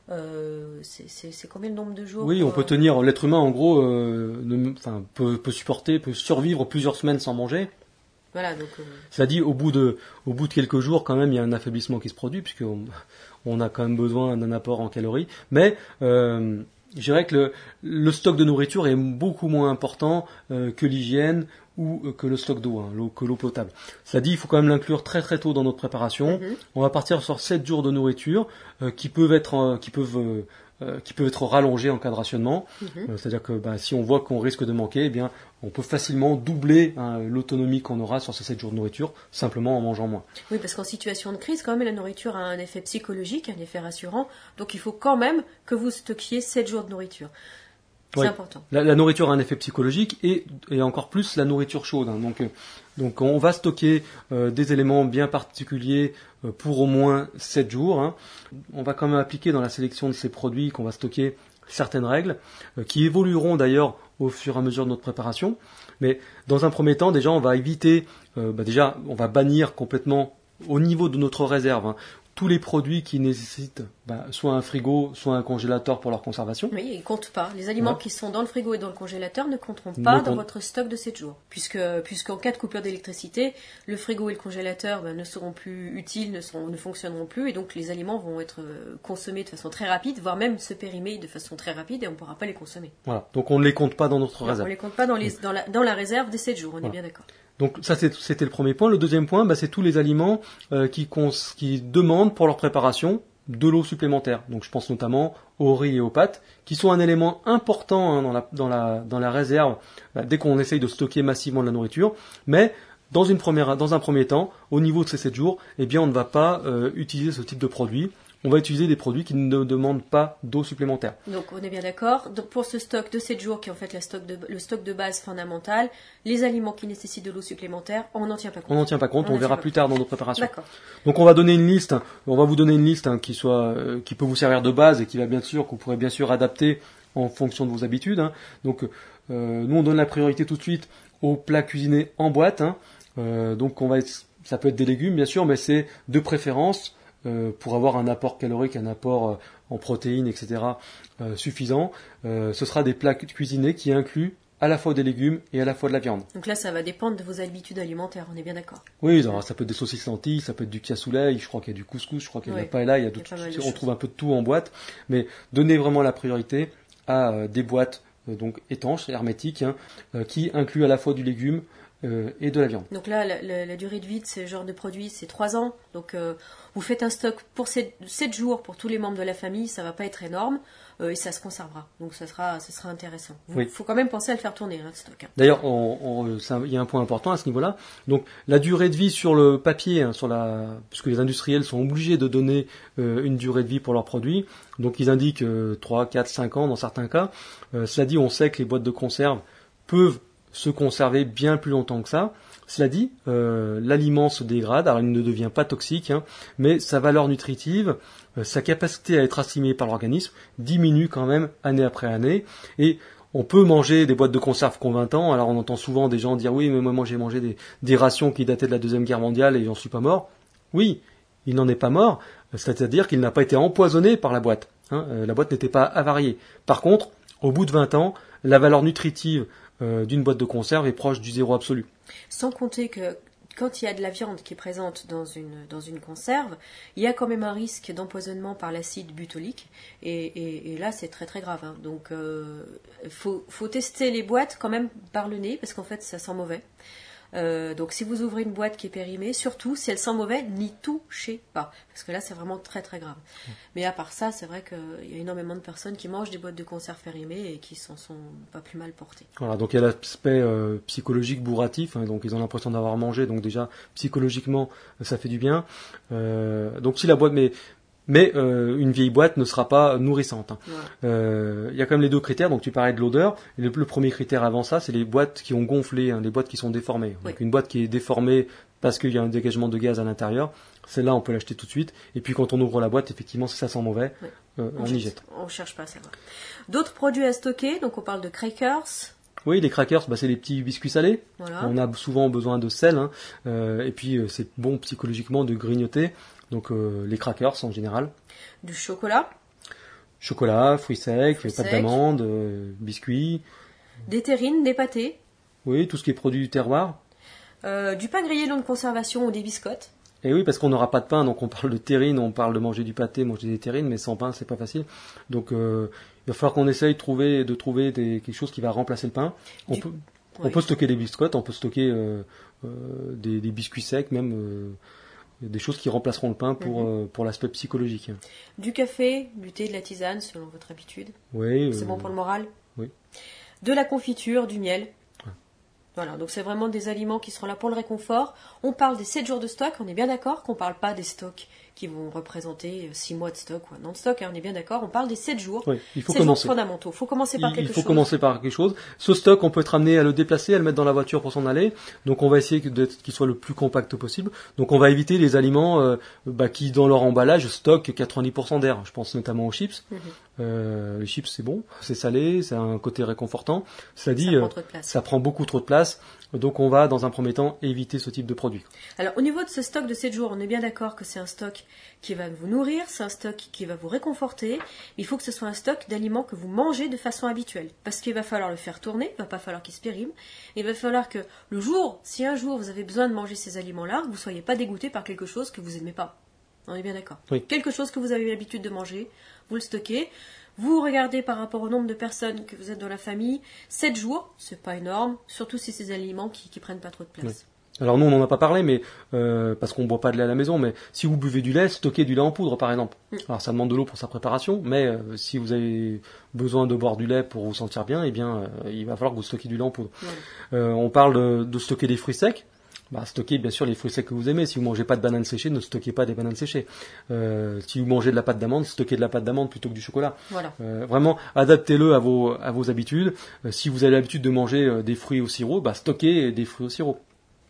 Speaker 1: Euh, c'est, c'est, c'est combien le nombre de jours?
Speaker 2: Oui, on peut tenir, l'être humain en gros euh, ne, enfin, peut, peut supporter, peut survivre plusieurs semaines sans manger.
Speaker 1: Voilà, donc, euh...
Speaker 2: Cela dit, au bout, de, au bout de quelques jours, quand même, il y a un affaiblissement qui se produit, puisqu'on on a quand même besoin d'un apport en calories. Mais euh, je dirais que le, le stock de nourriture est beaucoup moins important euh, que l'hygiène ou que le stock d'eau, hein, l'eau, que l'eau potable. Ça dit, il faut quand même l'inclure très très tôt dans notre préparation. Mm-hmm. On va partir sur sept jours de nourriture euh, qui peuvent être, euh, qui peuvent, euh, qui peuvent être rallongés en cas de rationnement. Mm-hmm. Euh, c'est-à-dire que bah, si on voit qu'on risque de manquer, eh bien, on peut facilement doubler hein, l'autonomie qu'on aura sur ces sept jours de nourriture simplement en mangeant moins.
Speaker 1: Oui, parce qu'en situation de crise, quand même, la nourriture a un effet psychologique, un effet rassurant. Donc il faut quand même que vous stockiez sept jours de nourriture. C'est
Speaker 2: oui.
Speaker 1: important.
Speaker 2: La, la nourriture a un effet psychologique et, et encore plus la nourriture chaude. Hein. Donc, euh, donc on va stocker euh, des éléments bien particuliers euh, pour au moins sept jours. Hein. On va quand même appliquer dans la sélection de ces produits qu'on va stocker certaines règles euh, qui évolueront d'ailleurs au fur et à mesure de notre préparation. Mais dans un premier temps, déjà, on va éviter, euh, bah déjà, on va bannir complètement au niveau de notre réserve. Hein, tous les produits qui nécessitent bah, soit un frigo, soit un congélateur pour leur conservation.
Speaker 1: Oui, ils ne comptent pas. Les aliments ouais. qui sont dans le frigo et dans le congélateur ne compteront pas ne dans compte... votre stock de sept jours. Puisque, puisqu'en cas de coupure d'électricité, le frigo et le congélateur bah, ne seront plus utiles, ne, seront, ne fonctionneront plus, et donc les aliments vont être consommés de façon très rapide, voire même se périmer de façon très rapide, et on ne pourra pas les consommer.
Speaker 2: Voilà, donc on ne les compte pas dans notre
Speaker 1: non,
Speaker 2: réserve.
Speaker 1: On ne les compte pas dans, les, dans, la, dans la réserve des sept jours, on voilà. est bien d'accord.
Speaker 2: Donc ça c'était le premier point. Le deuxième point, bah, c'est tous les aliments euh, qui, cons- qui demandent pour leur préparation de l'eau supplémentaire. Donc je pense notamment au riz et aux pâtes, qui sont un élément important hein, dans, la, dans, la, dans la réserve bah, dès qu'on essaye de stocker massivement de la nourriture. Mais dans, une première, dans un premier temps, au niveau de ces sept jours, eh bien on ne va pas euh, utiliser ce type de produit. On va utiliser des produits qui ne demandent pas d'eau supplémentaire.
Speaker 1: Donc on est bien d'accord. Donc pour ce stock de sept jours, qui est en fait la stock de, le stock de base fondamental, les aliments qui nécessitent de l'eau supplémentaire, on n'en tient pas compte.
Speaker 2: On n'en tient pas compte, on, on verra plus compte. tard dans nos préparations.
Speaker 1: D'accord.
Speaker 2: Donc on va donner une liste, on va vous donner une liste hein, qui soit, euh, qui peut vous servir de base et qui va bien sûr, que vous pourrez bien sûr adapter en fonction de vos habitudes. Hein. Donc euh, nous on donne la priorité tout de suite aux plats cuisinés en boîte. Hein. Euh, donc on va être, ça peut être des légumes bien sûr, mais c'est de préférence Euh, pour avoir un apport calorique, un apport euh, en protéines, et cetera euh, suffisant. Euh, ce sera des plats cuisinés qui incluent à la fois des légumes et à la fois de la viande.
Speaker 1: Donc là, ça va dépendre de vos habitudes alimentaires, on est bien d'accord.
Speaker 2: Oui, alors, ça peut être des saucisses lentilles, ça peut être du cassoulet, je crois qu'il y a du couscous, je crois qu'il y a oui, de la paella, il y a, de il y a tout, on choses. trouve un peu de tout en boîte, mais donnez vraiment la priorité à euh, des boîtes euh, donc étanches, hermétiques, hein, euh, qui incluent à la fois du légume euh, et de la viande.
Speaker 1: Donc là, la, la, la durée de vie de ce genre de produit, c'est trois ans. Donc euh, vous faites un stock pour sept jours pour tous les membres de la famille, ça va pas être énorme euh, et ça se conservera. Donc ça sera, ça sera intéressant. Il oui. faut quand même penser à le faire tourner, hein, le stock. Hein.
Speaker 2: D'ailleurs, il y a un point important à ce niveau-là. Donc la durée de vie sur le papier, hein, sur la, puisque les industriels sont obligés de donner euh, une durée de vie pour leurs produits. Donc ils indiquent euh, trois, quatre, cinq ans dans certains cas. Euh, cela dit, on sait que les boîtes de conserve peuvent se conserver bien plus longtemps que ça. Cela dit, euh, l'aliment se dégrade, alors il ne devient pas toxique, hein, mais sa valeur nutritive, euh, sa capacité à être assimilée par l'organisme diminue quand même année après année. Et on peut manger des boîtes de conserve qui ont vingt ans, alors on entend souvent des gens dire « oui, mais moi, moi j'ai mangé des, des rations qui dataient de la Deuxième Guerre mondiale et j'en suis pas mort ». Oui, il n'en est pas mort, c'est-à-dire qu'il n'a pas été empoisonné par la boîte. Hein, euh, la boîte n'était pas avariée. Par contre, au bout de vingt ans, la valeur nutritive euh, d'une boîte de conserve est proche du zéro absolu.
Speaker 1: Sans compter que quand il y a de la viande qui est présente dans une, dans une conserve, il y a quand même un risque d'empoisonnement par l'acide butylique. Et, et, et là, c'est très très grave. Hein. Donc, il euh, faut, faut tester les boîtes quand même par le nez, parce qu'en fait, ça sent mauvais. Euh, donc si vous ouvrez une boîte qui est périmée, surtout si elle sent mauvais, n'y touchez pas, parce que là c'est vraiment très très grave. Mmh. Mais à part ça, c'est vrai qu'il y a énormément de personnes qui mangent des boîtes de conserve périmées et qui s'en sont pas plus mal portées.
Speaker 2: Voilà, donc il y a l'aspect euh, psychologique bourratif, hein, donc ils ont l'impression d'avoir mangé, donc déjà psychologiquement ça fait du bien. Euh, donc si la boîte, mais Mais euh, une vieille boîte ne sera pas nourrissante. Hein. Ouais. Euh, il y a quand même les deux critères. Donc tu parlais de l'odeur. Le, le premier critère avant ça, c'est les boîtes qui ont gonflé, hein, les boîtes qui sont déformées. Oui. Donc une boîte qui est déformée parce qu'il y a un dégagement de gaz à l'intérieur, celle-là on peut l'acheter tout de suite. Et puis quand on ouvre la boîte, effectivement, si ça sent mauvais, oui. euh, on, on y jette.
Speaker 1: On cherche pas à savoir. D'autres produits à stocker. Donc on parle de crackers.
Speaker 2: Oui, les crackers, bah, c'est les petits biscuits salés. Voilà. On a souvent besoin de sel. Hein, euh, et puis euh, c'est bon psychologiquement de grignoter. Donc euh, les crackers en général.
Speaker 1: Du chocolat.
Speaker 2: Chocolat, fruits secs, fruits pâte d'amande, euh, biscuits.
Speaker 1: Des terrines, des pâtés.
Speaker 2: Oui, tout ce qui est produit du terroir.
Speaker 1: Euh, du pain grillé long de conservation ou des biscottes.
Speaker 2: Et oui, parce qu'on n'aura pas de pain, donc on parle de terrine, on parle de manger du pâté, manger des terrines, mais sans pain, c'est pas facile. Donc euh, il va falloir qu'on essaye de trouver, de trouver des, quelque chose qui va remplacer le pain. On, du... peut, oui. on peut stocker des biscottes, on peut stocker euh, euh, des, des biscuits secs, même... Euh, des choses qui remplaceront le pain pour, mm-hmm. euh, pour l'aspect psychologique.
Speaker 1: Du café, du thé, de la tisane, selon votre habitude.
Speaker 2: Oui.
Speaker 1: C'est euh, bon pour le moral.
Speaker 2: Oui.
Speaker 1: De la confiture, du miel.
Speaker 2: Ouais.
Speaker 1: Voilà, donc c'est vraiment des aliments qui seront là pour le réconfort. On parle des sept jours de stock, on est bien d'accord qu'on ne parle pas des stocks qui vont représenter six mois de stock ou un an de stock, hein, on est bien d'accord, on parle des sept jours.
Speaker 2: Oui, il faut
Speaker 1: sept
Speaker 2: commencer.
Speaker 1: Jours fondamentaux, il faut commencer par
Speaker 2: il,
Speaker 1: quelque chose.
Speaker 2: Il faut chose. commencer par quelque chose. Ce stock, on peut être amené à le déplacer, à le mettre dans la voiture pour s'en aller, donc on va essayer qu'il soit le plus compact possible. Donc on va éviter les aliments euh, bah, qui, dans leur emballage, stockent quatre-vingt-dix pour cent d'air. Je pense notamment aux chips. Mm-hmm. Euh, les chips, c'est bon, c'est salé, c'est un côté réconfortant. Cela dit,
Speaker 1: ça prend, trop de place.
Speaker 2: ça prend beaucoup trop de place. Donc on va, dans un premier temps, éviter ce type de produit.
Speaker 1: Alors au niveau de ce stock de sept jours, on est bien d'accord que c'est un stock qui va vous nourrir, c'est un stock qui va vous réconforter. Il faut que ce soit un stock d'aliments que vous mangez de façon habituelle. Parce qu'il va falloir le faire tourner, il ne va pas falloir qu'il se périme. Il va falloir que le jour, si un jour vous avez besoin de manger ces aliments-là, vous ne soyez pas dégoûté par quelque chose que vous n'aimez pas. On est bien d'accord.
Speaker 2: Oui.
Speaker 1: Quelque chose que vous avez l'habitude de manger, vous le stockez. Vous regardez par rapport au nombre de personnes que vous êtes dans la famille, sept jours, c'est pas énorme, surtout si c'est des aliments qui, qui prennent pas trop de place.
Speaker 2: Oui. Alors nous on n'en a pas parlé, mais euh, parce qu'on boit pas de lait à la maison, mais si vous buvez du lait, stockez du lait en poudre par exemple. Mm. Alors ça demande de l'eau pour sa préparation, mais euh, si vous avez besoin de boire du lait pour vous sentir bien, eh bien euh, il va falloir que vous stockiez du lait en poudre. Mm. Euh, on parle de, de stocker des fruits secs. Bah, stockez bien sûr les fruits secs que vous aimez. Si vous mangez pas de bananes séchées, ne stockez pas des bananes séchées. Euh, si vous mangez de la pâte d'amande, stockez de la pâte d'amande plutôt que du chocolat.
Speaker 1: Voilà.
Speaker 2: Euh, vraiment, adaptez-le à vos à vos habitudes. Euh, si vous avez l'habitude de manger euh, des fruits au sirop, bah stockez des fruits au sirop. D'accord ?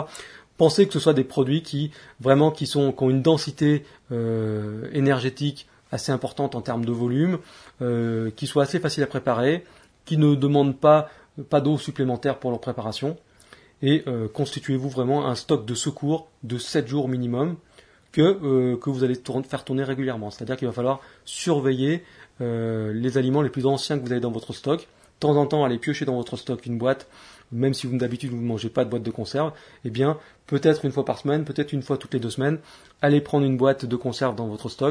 Speaker 2: Pensez que ce soit des produits qui vraiment qui sont qui ont une densité euh, énergétique assez importante en termes de volume, euh, qui soient assez faciles à préparer, qui ne demandent pas pas d'eau supplémentaire pour leur préparation. Et euh, constituez-vous vraiment un stock de secours de sept jours minimum que, euh, que vous allez tourne, faire tourner régulièrement. C'est-à-dire qu'il va falloir surveiller euh, les aliments les plus anciens que vous avez dans votre stock. De temps en temps, aller piocher dans votre stock une boîte, même si vous d'habitude vous ne mangez pas de boîte de conserve, eh bien, peut-être une fois par semaine, peut-être une fois toutes les deux semaines, allez prendre une boîte de conserve dans votre stock,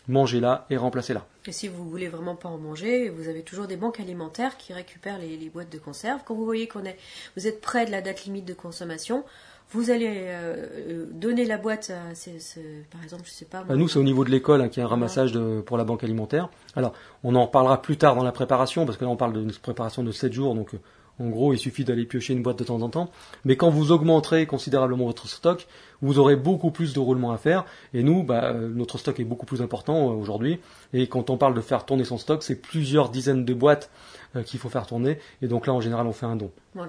Speaker 2: mangez-la et remplacez-la.
Speaker 1: Et si vous voulez vraiment pas en manger, vous avez toujours des banques alimentaires qui récupèrent les, les boîtes de conserve. Quand vous voyez qu'on est, vous êtes près de la date limite de consommation, vous allez euh, donner la boîte à, ces, ces, par exemple, je sais pas. Moi,
Speaker 2: nous, c'est au niveau de l'école hein, qu'il y a un ramassage de, pour la banque alimentaire. Alors, on en reparlera plus tard dans la préparation, parce que là, on parle d'une préparation de sept jours, donc en gros, il suffit d'aller piocher une boîte de temps en temps. Mais quand vous augmenterez considérablement votre stock, vous aurez beaucoup plus de roulements à faire. Et nous, bah, notre stock est beaucoup plus important euh, aujourd'hui. Et quand on parle de faire tourner son stock, c'est plusieurs dizaines de boîtes euh, qu'il faut faire tourner. Et donc là, en général, on fait un don.
Speaker 1: Voilà.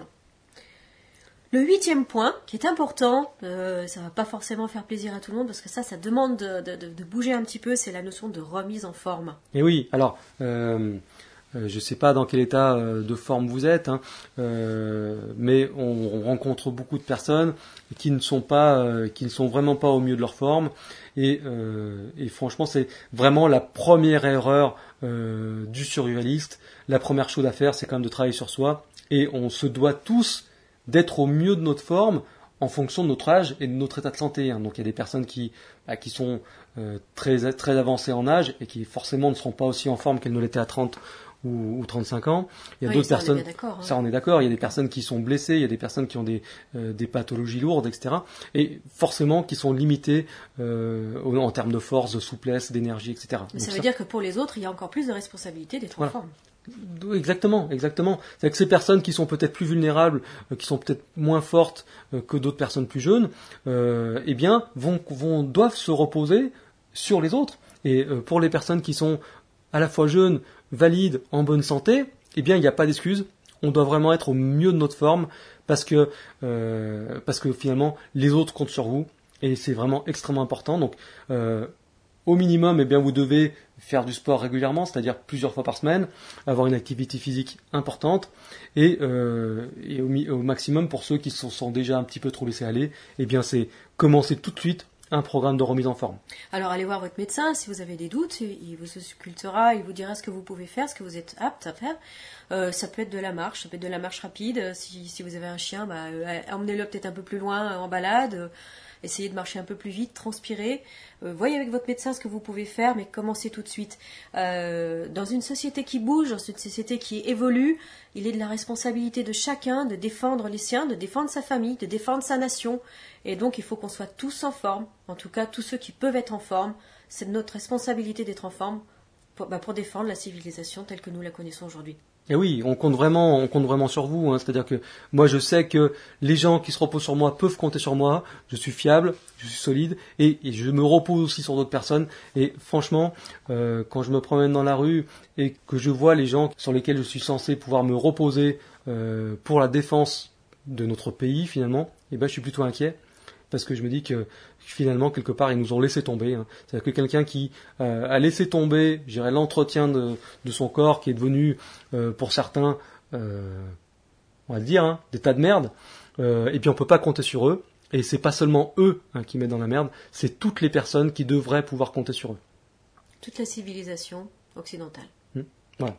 Speaker 1: Le huitième point, qui est important, euh, ça va pas forcément faire plaisir à tout le monde, parce que ça, ça demande de, de, de bouger un petit peu, c'est la notion de remise en forme.
Speaker 2: Et oui, alors, euh, euh, je ne sais pas dans quel état euh, de forme vous êtes, hein, euh, mais on, on rencontre beaucoup de personnes qui ne sont pas, euh, qui ne sont vraiment pas au mieux de leur forme, et, euh, et franchement, c'est vraiment la première erreur euh, du survivaliste. La première chose à faire, c'est quand même de travailler sur soi, et on se doit tous d'être au mieux de notre forme en fonction de notre âge et de notre état de santé. Hein. Donc il y a des personnes qui, bah, qui sont euh, très, très avancées en âge et qui forcément ne seront pas aussi en forme qu'elles ne l'étaient à trente ou, ou trente-cinq ans. Il y a
Speaker 1: oui,
Speaker 2: d'autres
Speaker 1: ça,
Speaker 2: personnes,
Speaker 1: on est bien d'accord, hein.
Speaker 2: ça on est d'accord, il y a des personnes qui sont blessées, il y a des personnes qui ont des, euh, des pathologies lourdes, et cetera. Et forcément qui sont limitées euh, en termes de force, de souplesse, d'énergie, et cetera.
Speaker 1: Mais
Speaker 2: Donc
Speaker 1: ça veut
Speaker 2: ça,
Speaker 1: dire que pour les autres, il y a encore plus de responsabilité d'être
Speaker 2: voilà.
Speaker 1: en forme.
Speaker 2: Exactement, exactement. C'est que ces personnes qui sont peut-être plus vulnérables, euh, qui sont peut-être moins fortes euh, que d'autres personnes plus jeunes, euh, eh bien, vont, vont, doivent se reposer sur les autres. Et euh, pour les personnes qui sont à la fois jeunes, valides, en bonne santé, eh bien, il n'y a pas d'excuse. On doit vraiment être au mieux de notre forme parce que, euh, parce que finalement, les autres comptent sur vous. Et c'est vraiment extrêmement important. Donc, euh, au minimum, eh bien, vous devez faire du sport régulièrement, c'est-à-dire plusieurs fois par semaine, avoir une activité physique importante, et, euh, et au, au maximum, pour ceux qui se sont déjà un petit peu trop laissés aller, eh bien, c'est commencer tout de suite un programme de remise en forme.
Speaker 1: Alors, allez voir votre médecin si vous avez des doutes, il vous auscultera, il vous dira ce que vous pouvez faire, ce que vous êtes apte à faire. Euh, ça peut être de la marche, ça peut être de la marche rapide. Si, si vous avez un chien, bah, euh, emmenez-le peut-être un peu plus loin en balade. Euh, essayez de marcher un peu plus vite, transpirer. Euh, voyez avec votre médecin ce que vous pouvez faire, mais commencez tout de suite. Euh, dans une société qui bouge, dans une société qui évolue, il est de la responsabilité de chacun de défendre les siens, de défendre sa famille, de défendre sa nation. Et donc, il faut qu'on soit tous en forme. En tout cas, tous ceux qui peuvent être en forme. C'est de notre responsabilité d'être en forme pour, bah, pour défendre la civilisation telle que nous la connaissons aujourd'hui.
Speaker 2: Et oui, on compte vraiment, on compte vraiment sur vous. Hein. C'est-à-dire que moi, je sais que les gens qui se reposent sur moi peuvent compter sur moi. Je suis fiable, je suis solide, et, et je me repose aussi sur d'autres personnes. Et franchement, euh, quand je me promène dans la rue et que je vois les gens sur lesquels je suis censé pouvoir me reposer euh, pour la défense de notre pays, finalement, eh ben, je suis plutôt inquiet. Parce que je me dis que finalement, quelque part, ils nous ont laissé tomber. Hein. C'est-à-dire que quelqu'un qui euh, a laissé tomber, je dirais, l'entretien de, de son corps, qui est devenu, euh, pour certains, euh, on va le dire, hein, des tas de merde, euh, et puis on peut pas compter sur eux. Et c'est pas seulement eux hein, qui mettent dans la merde, c'est toutes les personnes qui devraient pouvoir compter sur eux.
Speaker 1: Toute la civilisation occidentale.
Speaker 2: Mmh. Voilà.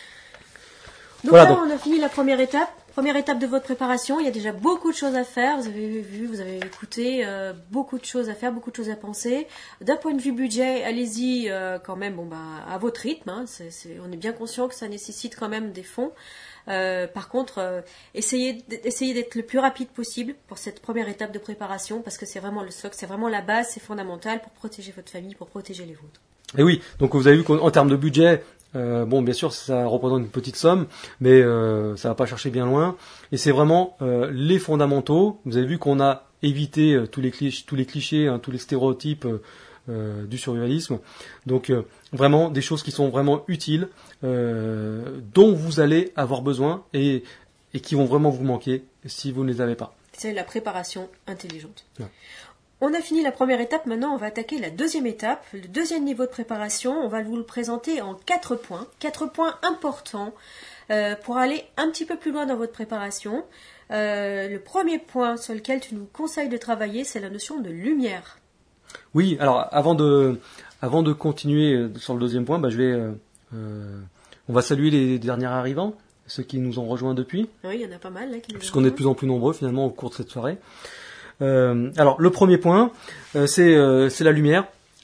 Speaker 1: Donc
Speaker 2: voilà,
Speaker 1: là,
Speaker 2: donc.
Speaker 1: on a fini la première étape. Première étape de votre préparation, il y a déjà beaucoup de choses à faire. Vous avez vu, vous avez écouté, euh, beaucoup de choses à faire, beaucoup de choses à penser. D'un point de vue budget, allez-y euh, quand même, bon bah à votre rythme. Hein, c'est, c'est, on est bien conscient que ça nécessite quand même des fonds. Euh, par contre, euh, essayez, essayez d'être le plus rapide possible pour cette première étape de préparation, parce que c'est vraiment le socle, c'est vraiment la base, c'est fondamental pour protéger votre famille, pour protéger les vôtres.
Speaker 2: Et oui, donc vous avez vu qu'en termes de budget, euh, bon, bien sûr, ça représente une petite somme, mais euh, ça va pas chercher bien loin. Et c'est vraiment euh, les fondamentaux. Vous avez vu qu'on a évité euh, tous les clichés, tous les clichés, hein, tous les stéréotypes euh, du survivalisme. Donc euh, vraiment des choses qui sont vraiment utiles, euh, dont vous allez avoir besoin et, et qui vont vraiment vous manquer si vous ne les avez pas.
Speaker 1: C'est la préparation intelligente.
Speaker 2: Ouais.
Speaker 1: On a fini la première étape, maintenant on va attaquer la deuxième étape, le deuxième niveau de préparation. On va vous le présenter en quatre points, quatre points importants euh, pour aller un petit peu plus loin dans votre préparation. Euh, le premier point sur lequel tu nous conseilles de travailler, c'est la notion de lumière.
Speaker 2: Oui, alors avant de, avant de continuer sur le deuxième point, bah, je vais, euh, euh, on va saluer les derniers arrivants, ceux qui nous ont rejoints depuis.
Speaker 1: Oui, il y en a pas mal là qui nous
Speaker 2: puisqu'on est de plus en plus nombreux finalement au cours de cette soirée. Euh, alors le premier point, euh, c'est, euh, c'est la lumière. Hein.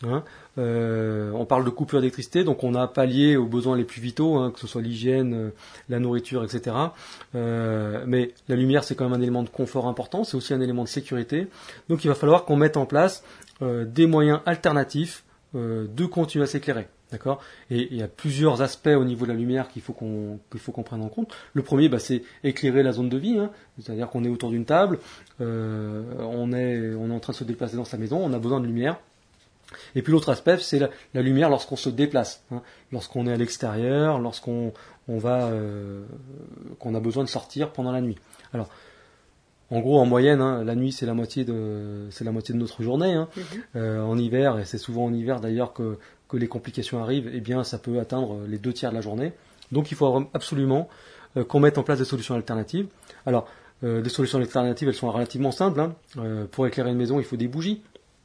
Speaker 2: Euh, on parle de coupure d'électricité, donc on a pallié aux besoins les plus vitaux, hein, que ce soit l'hygiène, euh, la nourriture, et cetera. Euh, mais la lumière, c'est quand même un élément de confort important, c'est aussi un élément de sécurité. Donc il va falloir qu'on mette en place euh, des moyens alternatifs euh, de continuer à s'éclairer. D'accord ? Et il y a plusieurs aspects au niveau de la lumière qu'il faut qu'on qu'il faut qu'on prenne en compte. Le premier, bah, c'est éclairer la zone de vie, hein. C'est-à-dire qu'on est autour d'une table, euh, on est on est en train de se déplacer dans sa maison, on a besoin de lumière. Et puis l'autre aspect, c'est la, la lumière lorsqu'on se déplace, hein. Lorsqu'on est à l'extérieur, lorsqu'on on va euh, qu'on a besoin de sortir pendant la nuit. Alors en gros, en moyenne, hein, la nuit c'est la moitié de c'est la moitié de notre journée. Hein. Mm-hmm. Euh, en hiver, et c'est souvent en hiver d'ailleurs que que les complications arrivent, eh bien ça peut atteindre les deux tiers de la journée. Donc il faut absolument euh, qu'on mette en place des solutions alternatives. Alors euh, des solutions alternatives, elles sont relativement simples. Hein. Euh, pour éclairer une maison, il faut des bougies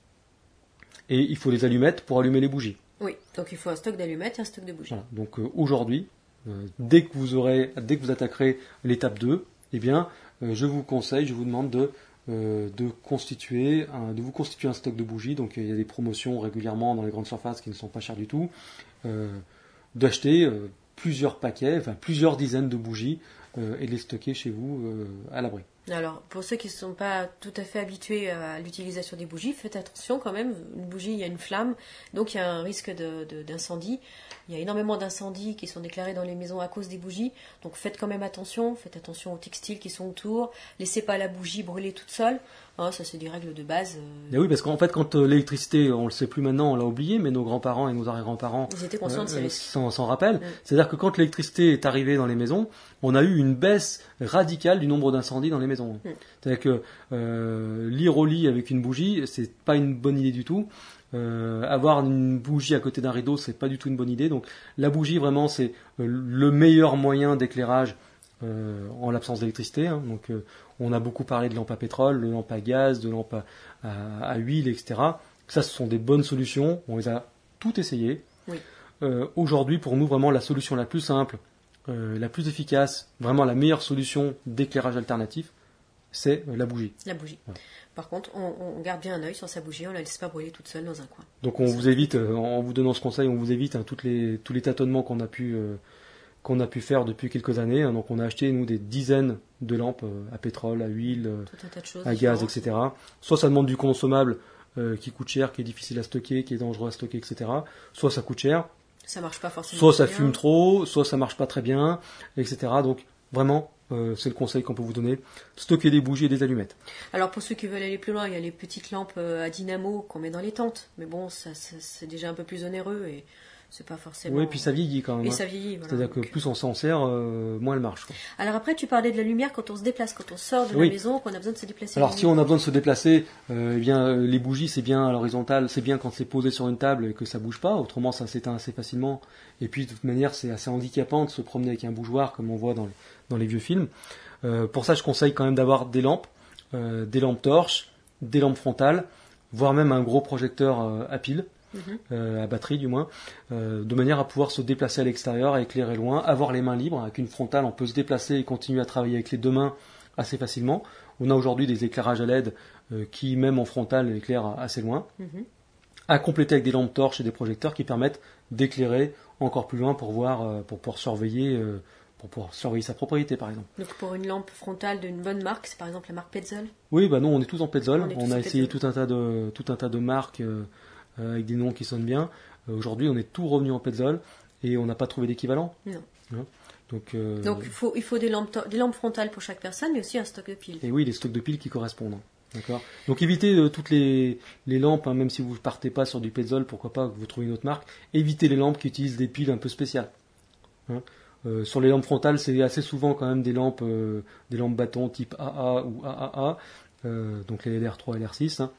Speaker 2: et il faut des allumettes pour allumer les bougies.
Speaker 1: Oui, donc il faut un stock d'allumettes et un stock de bougies.
Speaker 2: Voilà. Donc euh, aujourd'hui, euh, dès que vous aurez, dès que vous attaquerez l'étape deux, eh bien euh, je vous conseille, je vous demande de Euh, de constituer un, de vous constituer un stock de bougies. Donc il y a des promotions régulièrement dans les grandes surfaces qui ne sont pas chères du tout, euh, d'acheter euh, plusieurs paquets, enfin plusieurs dizaines de bougies euh, et de les stocker chez vous euh, à l'abri.
Speaker 1: Alors, pour ceux qui ne sont pas tout à fait habitués à l'utilisation des bougies, faites attention quand même. Une bougie, il y a une flamme, donc il y a un risque de, de, d'incendie. Il y a énormément d'incendies qui sont déclarés dans les maisons à cause des bougies. Donc faites quand même attention. Faites attention aux textiles qui sont autour. Laissez pas la bougie brûler toute seule. Hein, ça, c'est des règles de base.
Speaker 2: Et oui, parce qu'en fait, quand euh, l'électricité, on le sait plus maintenant, on l'a oublié, mais nos grands-parents et nos arrière-grands-parents
Speaker 1: Ils étaient conscients de ces
Speaker 2: euh,
Speaker 1: risques.
Speaker 2: s'en, s'en rappellent.
Speaker 1: Mm.
Speaker 2: C'est-à-dire que quand l'électricité est arrivée dans les maisons, on a eu une baisse radicale du nombre d'incendies dans les maisons. Mm. C'est-à-dire que euh, lire au lit avec une bougie, c'est pas une bonne idée du tout. Euh, avoir une bougie à côté d'un rideau, c'est pas du tout une bonne idée. Donc la bougie, vraiment, c'est euh, le meilleur moyen d'éclairage euh, en l'absence d'électricité. Hein. Donc euh, on a beaucoup parlé de lampes à pétrole, de lampes à gaz, de lampes à, à, à huile, et cetera. Ça, ce sont des bonnes solutions. On les a toutes essayées.
Speaker 1: Oui.
Speaker 2: Euh, aujourd'hui, pour nous, vraiment, la solution la plus simple, euh, la plus efficace, vraiment la meilleure solution d'éclairage alternatif, c'est la bougie.
Speaker 1: La bougie. Ouais. Par contre, on, on garde bien un œil sur sa bougie, on ne la laisse pas brûler toute seule dans un coin.
Speaker 2: Donc on
Speaker 1: ça
Speaker 2: vous évite, euh, en vous donnant ce conseil, on vous évite hein, toutes les, tous les tâtonnements qu'on a pu euh, qu'on a pu faire depuis quelques années. Hein. Donc on a acheté nous des dizaines de lampes euh, à pétrole, à huile, euh,
Speaker 1: Tout un tas de choses
Speaker 2: à gaz, et cetera. Soit ça demande du consommable euh, qui coûte cher, qui est difficile à stocker, qui est dangereux à stocker, et cetera. Soit ça coûte cher.
Speaker 1: Ça marche pas forcément.
Speaker 2: Soit ça
Speaker 1: bien.
Speaker 2: fume trop, soit ça marche pas très bien, et cetera. Donc vraiment. Euh, c'est le conseil qu'on peut vous donner. Stocker des bougies et des allumettes.
Speaker 1: Alors pour ceux qui veulent aller plus loin, il y a les petites lampes à dynamo qu'on met dans les tentes. Mais bon, ça, ça, c'est déjà un peu plus onéreux et c'est pas forcément...
Speaker 2: Oui, et puis ça vieillit quand même.
Speaker 1: Et
Speaker 2: hein.
Speaker 1: ça vieillit, voilà.
Speaker 2: C'est-à-dire que
Speaker 1: donc...
Speaker 2: plus on s'en sert, euh, moins elle marche. Quoi.
Speaker 1: Alors après, tu parlais de la lumière quand on se déplace, quand on sort de
Speaker 2: oui.
Speaker 1: la maison, qu'on a besoin de se déplacer.
Speaker 2: Alors si on a besoin de se déplacer, euh, eh bien euh, les bougies c'est bien à l'horizontale, c'est bien quand c'est posé sur une table et que ça bouge pas. Autrement, ça s'éteint assez facilement. Et puis de toute manière, c'est assez handicapant de se promener avec un bougeoir comme on voit dans les, dans les vieux films. Euh, pour ça, je conseille quand même d'avoir des lampes, euh, des lampes torches, des lampes frontales, voire même un gros projecteur euh, à pile, mm-hmm. euh, à batterie du moins, euh, de manière à pouvoir se déplacer à l'extérieur, à éclairer loin, avoir les mains libres. Avec une frontale, on peut se déplacer et continuer à travailler avec les deux mains assez facilement. On a aujourd'hui des éclairages à L E D euh, qui, même en frontale, éclairent assez loin. Mm-hmm. À compléter avec des lampes torches et des projecteurs qui permettent d'éclairer encore plus loin pour voir, euh, pour pouvoir surveiller. Euh, pour pouvoir surveiller sa propriété par exemple.
Speaker 1: Donc pour une lampe frontale d'une bonne marque, c'est par exemple la marque Petzl.
Speaker 2: Oui, bah non, on est tous en Petzl. On,
Speaker 1: on
Speaker 2: a essayé
Speaker 1: Petzl.
Speaker 2: tout un tas de tout un tas de marques euh, avec des noms qui sonnent bien. Euh, aujourd'hui, on est tout revenu en Petzl et on n'a pas trouvé d'équivalent.
Speaker 1: Non.
Speaker 2: Hein Donc, euh...
Speaker 1: Donc il faut il faut des lampes des lampes frontales pour chaque personne, mais aussi un stock de piles.
Speaker 2: Et oui, des stocks de piles qui correspondent. D'accord. Donc évitez euh, toutes les, les lampes, hein, même si vous ne partez pas sur du Petzl, pourquoi pas que vous trouvez une autre marque. Évitez les lampes qui utilisent des piles un peu spéciales. Hein Euh, sur les lampes frontales, c'est assez souvent quand même des lampes, euh, des lampes bâtons type A A ou A A A, euh, donc les L R trois, L R six. Hein.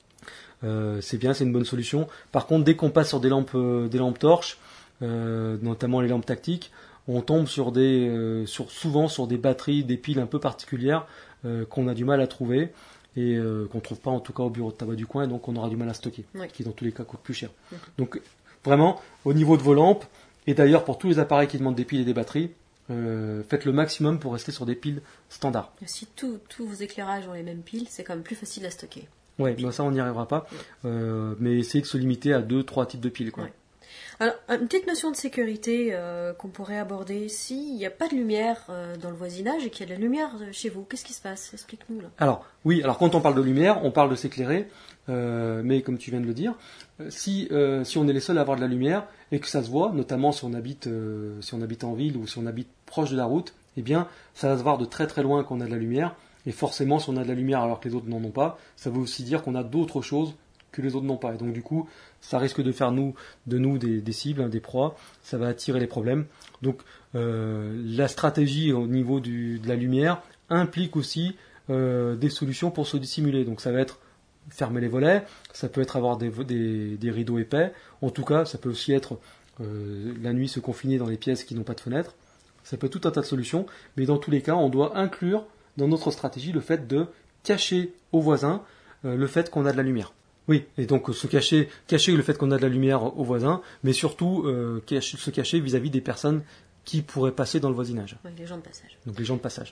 Speaker 2: Euh, c'est bien, c'est une bonne solution. Par contre, dès qu'on passe sur des lampes, euh, des lampes torches, euh, notamment les lampes tactiques, on tombe sur des, euh, sur, souvent sur des batteries, des piles un peu particulières euh, qu'on a du mal à trouver et euh, qu'on ne trouve pas en tout cas au bureau de tabac du coin, et donc on aura du mal à stocker,
Speaker 1: oui.
Speaker 2: qui dans tous les cas coûte plus cher.
Speaker 1: Oui.
Speaker 2: Donc vraiment, au niveau de vos lampes, et d'ailleurs, pour tous les appareils qui demandent des piles et des batteries, euh, faites le maximum pour rester sur des piles standards.
Speaker 1: Si tous vos éclairages ont les mêmes piles, c'est quand même plus facile à stocker.
Speaker 2: Ouais, bah ça on n'y arrivera pas. Euh, mais essayer de se limiter à deux, trois types de piles, quoi.
Speaker 1: Ouais. Alors, une petite notion de sécurité euh, qu'on pourrait aborder. S'il n'y a pas de lumière euh, dans le voisinage et qu'il y a de la lumière euh, chez vous, qu'est-ce qui se passe? Explique-nous là.
Speaker 2: Alors, oui, alors quand on parle de lumière, on parle de s'éclairer, euh, mais comme tu viens de le dire, euh, si, euh, si on est les seuls à avoir de la lumière et que ça se voit, notamment si on habite, euh, si on habite en ville ou si on habite proche de la route, eh bien, ça va se voir de très très loin qu'on a de la lumière. Et forcément, si on a de la lumière alors que les autres n'en ont pas, ça veut aussi dire qu'on a d'autres choses que les autres n'ont pas. Et donc du coup, ça risque de faire nous, de nous des, des cibles, hein, des proies, ça va attirer les problèmes. Donc euh, la stratégie au niveau du, de la lumière implique aussi euh, des solutions pour se dissimuler. Donc ça va être fermer les volets, ça peut être avoir des, des, des rideaux épais, en tout cas ça peut aussi être euh, la nuit se confiner dans les pièces qui n'ont pas de fenêtre. Ça peut être tout un tas de solutions, mais dans tous les cas, on doit inclure dans notre stratégie le fait de cacher aux voisins euh, le fait qu'on a de la lumière. Oui, et donc se cacher, cacher le fait qu'on a de la lumière aux voisins, mais surtout euh, cacher, se cacher vis-à-vis des personnes qui pourraient passer dans le voisinage.
Speaker 1: Oui, les gens de passage.
Speaker 2: Donc les gens de passage.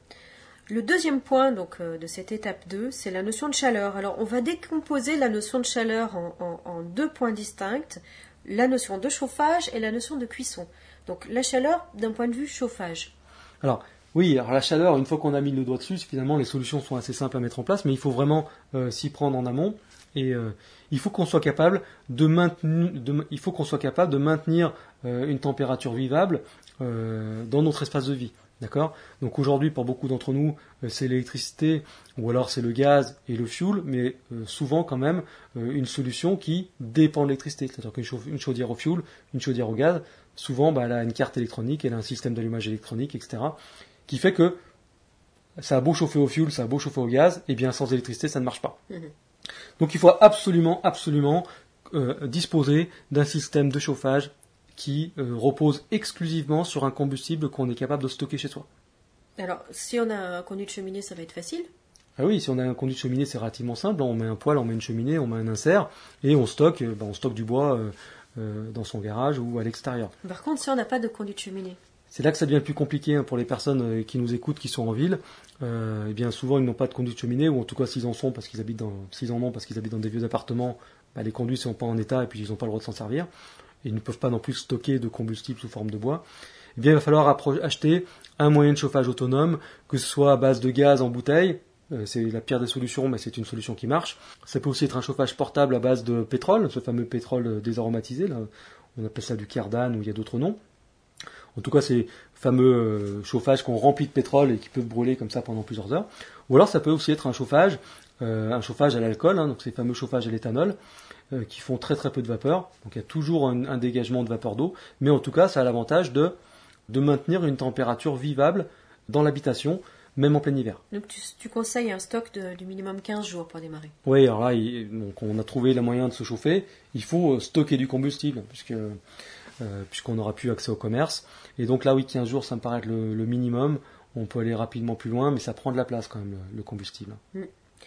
Speaker 1: Le deuxième point donc, euh, de cette étape deux, c'est la notion de chaleur. Alors on va décomposer la notion de chaleur en, en, en deux points distincts, la notion de chauffage et la notion de cuisson. Donc la chaleur d'un point de vue chauffage.
Speaker 2: Alors, oui, alors la chaleur, une fois qu'on a mis le doigt dessus, finalement les solutions sont assez simples à mettre en place, mais il faut vraiment euh, s'y prendre en amont. Et euh, il faut qu'on soit capable de maintenir, de, il faut qu'on soit capable de maintenir euh, une température vivable euh, dans notre espace de vie. D'accord ? Donc aujourd'hui, pour beaucoup d'entre nous, euh, c'est l'électricité ou alors c'est le gaz et le fioul, mais euh, souvent quand même euh, une solution qui dépend de l'électricité. C'est-à-dire qu'une chauffe, une chaudière au fioul, une chaudière au gaz, souvent bah, elle a une carte électronique, elle a un système d'allumage électronique, et cetera, qui fait que ça a beau chauffer au fioul, ça a beau chauffer au gaz, et bien sans électricité, ça ne marche pas. Mmh. Donc il faut absolument, absolument euh, disposer d'un système de chauffage qui euh, repose exclusivement sur un combustible qu'on est capable de stocker chez soi.
Speaker 1: Alors, si on a un conduit de cheminée, ça va être facile?
Speaker 2: Ah oui, si on a un conduit de cheminée, c'est relativement simple. On met un poêle, on met une cheminée, on met un insert, et on stocke, euh, ben, on stocke du bois euh, euh, dans son garage ou à l'extérieur.
Speaker 1: Par contre, si on n'a pas de conduit de cheminée?
Speaker 2: C'est là que ça devient plus compliqué hein, pour les personnes qui nous écoutent, qui sont en ville. Euh, et bien souvent, ils n'ont pas de conduite de cheminée, ou en tout cas, s'ils en sont, parce qu'ils habitent dans, s'ils en ont, parce qu'ils habitent dans des vieux appartements, bah, les conduits ne sont pas en état et puis ils n'ont pas le droit de s'en servir. Et ils ne peuvent pas non plus stocker de combustible sous forme de bois. Eh bien, il va falloir appro- acheter un moyen de chauffage autonome, que ce soit à base de gaz en bouteille. Euh, c'est la pire des solutions, mais c'est une solution qui marche. Ça peut aussi être un chauffage portable à base de pétrole, ce fameux pétrole désaromatisé. Là, on appelle ça du Cardan ou il y a d'autres noms. En tout cas, c'est le fameux euh, chauffage qu'on remplit de pétrole et qui peut brûler comme ça pendant plusieurs heures. Ou alors, ça peut aussi être un chauffage, euh, un chauffage à l'alcool, hein, donc ces fameux chauffages à l'éthanol, euh, qui font très très peu de vapeur. Donc il y a toujours un, un dégagement de vapeur d'eau, mais en tout cas, ça a l'avantage de, de maintenir une température vivable dans l'habitation, même en plein hiver.
Speaker 1: Donc tu, tu conseilles un stock de, du minimum quinze jours pour démarrer?
Speaker 2: Oui, alors là, il, donc on a trouvé le moyen de se chauffer. Il faut stocker du combustible, puisque... Euh, puisqu'on n'aura plus accès au commerce. Et donc là, oui, quinze jours, ça me paraît être le, le minimum. On peut aller rapidement plus loin, mais ça prend de la place quand même, le, le combustible.
Speaker 1: Mmh.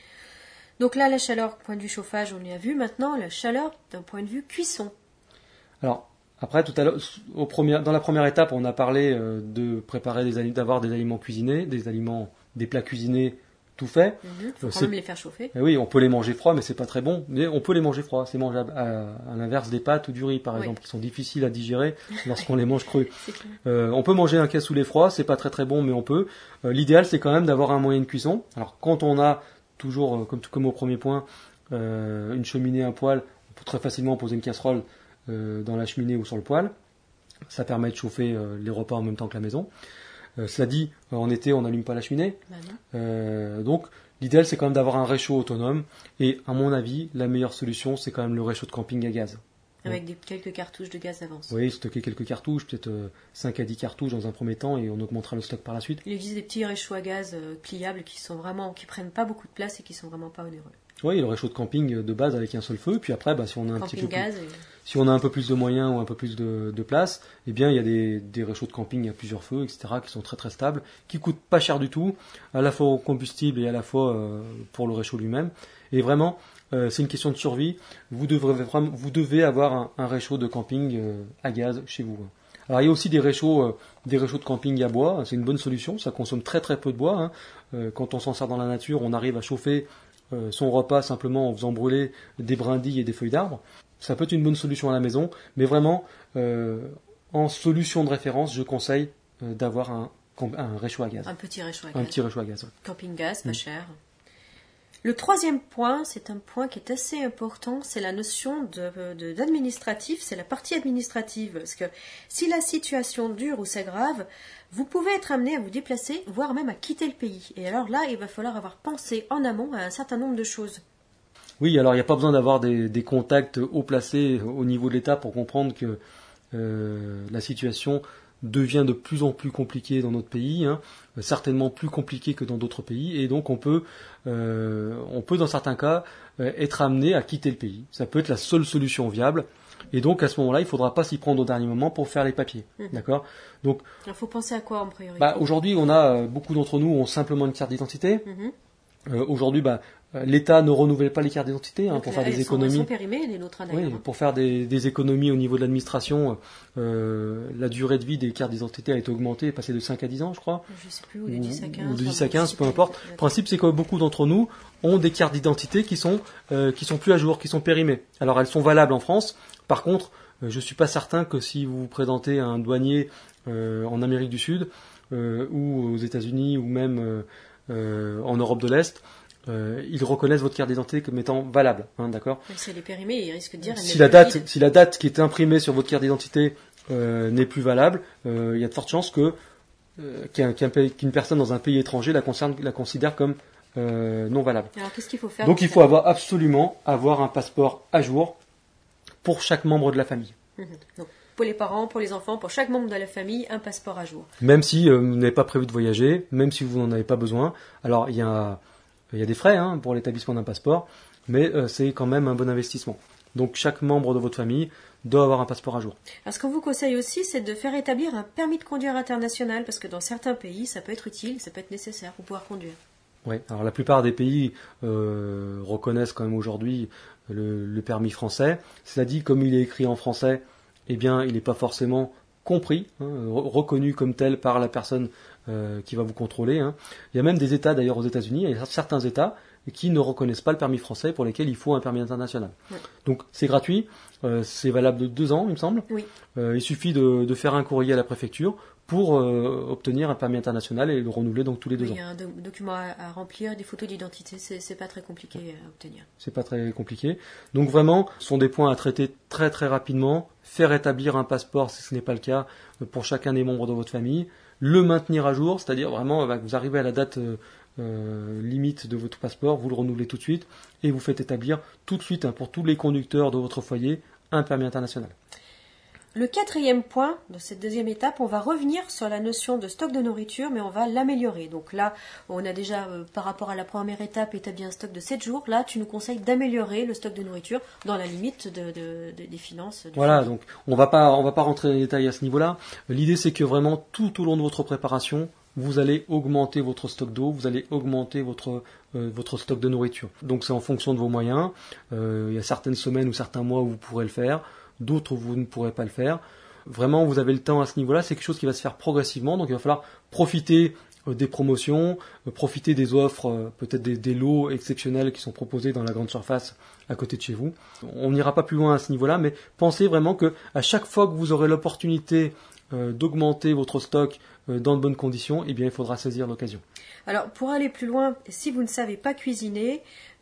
Speaker 1: Donc là, la chaleur, point de vue chauffage, on y a vu. Maintenant, la chaleur d'un point de vue cuisson.
Speaker 2: Alors, après, tout à l'heure, au premier, dans la première étape, on a parlé euh, de préparer des aliments, d'avoir des aliments cuisinés, des aliments, des plats cuisinés tout fait.
Speaker 1: Il mmh, faut
Speaker 2: euh,
Speaker 1: quand même les faire chauffer.
Speaker 2: Eh oui, on peut les manger froids, mais c'est pas très bon. Mais on peut les manger froids. C'est mangeable à, à l'inverse des pâtes ou du riz, par oui. exemple, qui sont difficiles à digérer lorsqu'on les mange crus. Euh, on peut manger un cassoulet froid, c'est pas très très bon, mais on peut. Euh, l'idéal, c'est quand même d'avoir un moyen de cuisson. Alors, quand on a toujours, euh, comme, comme au premier point, euh, une cheminée, un poêle, on peut très facilement poser une casserole euh, dans la cheminée ou sur le poêle. Ça permet de chauffer euh, les repas en même temps que la maison. Euh, cela dit, en été, on n'allume pas la cheminée.
Speaker 1: Bah
Speaker 2: euh, donc, l'idéal, c'est quand même d'avoir un réchaud autonome. Et à mon avis, la meilleure solution, c'est quand même le réchaud de camping à gaz.
Speaker 1: Avec des, quelques cartouches de gaz d'avance.
Speaker 2: Oui, stocker quelques cartouches, peut-être euh, cinq à dix cartouches dans un premier temps, et on augmentera le stock par la suite.
Speaker 1: Il existe des petits réchauds à gaz euh, pliables qui sont vraiment, qui prennent pas beaucoup de place et qui sont vraiment pas onéreux.
Speaker 2: Oui, le réchaud de camping de base avec un seul feu, puis après, bah, si on a un
Speaker 1: camping
Speaker 2: petit peu
Speaker 1: gaz
Speaker 2: plus,
Speaker 1: et...
Speaker 2: si on a un peu plus de moyens ou un peu plus de, de place, eh bien, il y a des, des réchauds de camping à plusieurs feux, et cetera, qui sont très très stables, qui coûtent pas cher du tout, à la fois au combustible et à la fois euh, pour le réchaud lui-même. Et vraiment, euh, c'est une question de survie. Vous devrez vraiment, vous devez avoir un, un réchaud de camping euh, à gaz chez vous. Alors il y a aussi des réchauds, euh, des réchauds de camping à bois. C'est une bonne solution. Ça consomme très très peu de bois. Hein. Euh, quand on s'en sert dans la nature, on arrive à chauffer euh, son repas simplement en faisant brûler des brindilles et des feuilles d'arbre. Ça peut être une bonne solution à la maison, mais vraiment, euh, en solution de référence, je conseille euh, d'avoir un, un réchaud à gaz.
Speaker 1: Un petit réchaud à
Speaker 2: Un
Speaker 1: gaz.
Speaker 2: petit réchaud à gaz. Ouais.
Speaker 1: Camping gaz, pas
Speaker 2: Mm.
Speaker 1: cher. Le troisième point, c'est un point qui est assez important, c'est la notion de, de- d'administratif, c'est la partie administrative. Parce que si la situation dure ou s'aggrave, vous pouvez être amené à vous déplacer, voire même à quitter le pays. Et alors là, il va falloir avoir pensé en amont à un certain nombre de choses.
Speaker 2: Oui, alors il n'y a pas besoin d'avoir des, des contacts haut placés au niveau de l'État pour comprendre que euh, la situation devient de plus en plus compliquée dans notre pays, hein, certainement plus compliquée que dans d'autres pays, et donc on peut, euh, on peut dans certains cas euh, être amené à quitter le pays. Ça peut être la seule solution viable, et donc à ce moment-là, il ne faudra pas s'y prendre au dernier moment pour faire les papiers,
Speaker 1: Mhm.
Speaker 2: d'accord ? Donc,
Speaker 1: Il faut penser à quoi en priorité?
Speaker 2: bah, aujourd'hui, on a euh, beaucoup d'entre nous ont simplement une carte d'identité.
Speaker 1: Mhm.
Speaker 2: Euh, aujourd'hui, bah, euh, l'État ne renouvelle pas les cartes d'identité hein,
Speaker 1: Donc,
Speaker 2: pour
Speaker 1: là,
Speaker 2: faire des
Speaker 1: elles sont- elles
Speaker 2: économies.
Speaker 1: sont périmées, les nôtres hein,
Speaker 2: Oui,
Speaker 1: d'ailleurs.
Speaker 2: pour faire des, des économies au niveau de l'administration, euh, la durée de vie des cartes d'identité a été augmentée, est passée de cinq à dix ans, je crois.
Speaker 1: Je sais plus, ou de
Speaker 2: Ou,
Speaker 1: dix à quinze.
Speaker 2: ou de dix
Speaker 1: enfin,
Speaker 2: à
Speaker 1: bon,
Speaker 2: quinze,
Speaker 1: je sais
Speaker 2: peu
Speaker 1: pas.
Speaker 2: importe. Le principe, c'est que beaucoup d'entre nous ont des cartes d'identité qui sont, euh, qui sont plus à jour, qui sont périmées. Alors, elles sont valables en France. Par contre, euh, je suis pas certain que si vous vous présentez à un douanier euh, en Amérique du Sud, euh, ou aux États-Unis, ou même euh, euh, en Europe de l'Est, euh, ils reconnaissent votre carte d'identité comme étant valable, hein, d'accord ?
Speaker 1: Mais si elle est périmée, il risque de dire... elle
Speaker 2: Si
Speaker 1: n'est
Speaker 2: la
Speaker 1: plus
Speaker 2: date,
Speaker 1: valide.
Speaker 2: si la date qui est imprimée sur votre carte d'identité euh, n'est plus valable, euh, il y a de fortes chances que euh, qu'un- qu'un pays- qu'une personne dans un pays étranger la, concerne, la considère comme euh, non valable.
Speaker 1: Alors qu'est-ce qu'il faut faire?
Speaker 2: Donc il faut avoir absolument avoir un passeport à jour pour chaque membre de la famille.
Speaker 1: Mhm. Donc, pour les parents, pour les enfants, pour chaque membre de la famille, un passeport à jour.
Speaker 2: Même si euh, vous n'avez pas prévu de voyager, même si vous n'en avez pas besoin. Alors il y a, il y a des frais hein, pour l'établissement d'un passeport, mais euh, c'est quand même un bon investissement. Donc chaque membre de votre famille doit avoir un passeport à jour.
Speaker 1: Alors, ce qu'on vous conseille aussi, c'est de faire établir un permis de conduire international, parce que dans certains pays, ça peut être utile, ça peut être nécessaire pour pouvoir conduire.
Speaker 2: Oui, alors la plupart des pays euh, reconnaissent quand même aujourd'hui le, le permis français. Cela dit, comme il est écrit en français, eh bien, il n'est pas forcément compris, hein, re- reconnu comme tel par la personne euh, qui va vous contrôler. Hein. Il y a même des États, d'ailleurs aux États-Unis, il y a certains États qui ne reconnaissent pas le permis français pour lesquels il faut un permis international.
Speaker 1: Oui.
Speaker 2: Donc c'est gratuit, euh, c'est valable de deux ans, il me semble.
Speaker 1: Oui.
Speaker 2: Euh, il suffit de, de faire un courrier à la préfecture pour euh, obtenir un permis international et le renouveler donc tous les deux
Speaker 1: Il
Speaker 2: ans.
Speaker 1: y a un do- document à, à remplir, des photos d'identité, c'est c'est pas très compliqué à obtenir.
Speaker 2: C'est pas très compliqué. Donc vraiment, ce sont des points à traiter très très rapidement. Faire établir un passeport si ce n'est pas le cas euh, pour chacun des membres de votre famille. Le maintenir à jour, c'est-à-dire vraiment bah, que vous arrivez à la date euh, euh, limite de votre passeport, vous le renouvelez tout de suite et vous faites établir tout de suite hein, pour tous les conducteurs de votre foyer un permis international.
Speaker 1: Le quatrième point de cette deuxième étape, on va revenir sur la notion de stock de nourriture, mais on va l'améliorer. Donc là, on a déjà, euh, par rapport à la première étape, établi un stock de sept jours. Là, tu nous conseilles d'améliorer le stock de nourriture dans la limite de, de- de- des finances. du
Speaker 2: Voilà,
Speaker 1: foyer.
Speaker 2: donc on va pas on va pas rentrer dans les détails à ce niveau-là. L'idée c'est que vraiment tout au long de votre préparation, vous allez augmenter votre stock d'eau, vous allez augmenter votre euh, votre stock de nourriture. Donc c'est en fonction de vos moyens. Euh, il y a certaines semaines ou certains mois où vous pourrez le faire, d'autres où vous ne pourrez pas le faire. Vraiment, vous avez le temps à ce niveau-là. C'est quelque chose qui va se faire progressivement. Donc il va falloir profiter euh, des promotions, euh, profiter des offres, euh, peut-être des, des lots exceptionnels qui sont proposés dans la grande surface à côté de chez vous. On n'ira pas plus loin à ce niveau-là, mais pensez vraiment que à chaque fois que vous aurez l'opportunité euh, d'augmenter votre stock euh, dans de bonnes conditions, eh bien il faudra saisir l'occasion.
Speaker 1: Alors, pour aller plus loin, si vous ne savez pas cuisiner,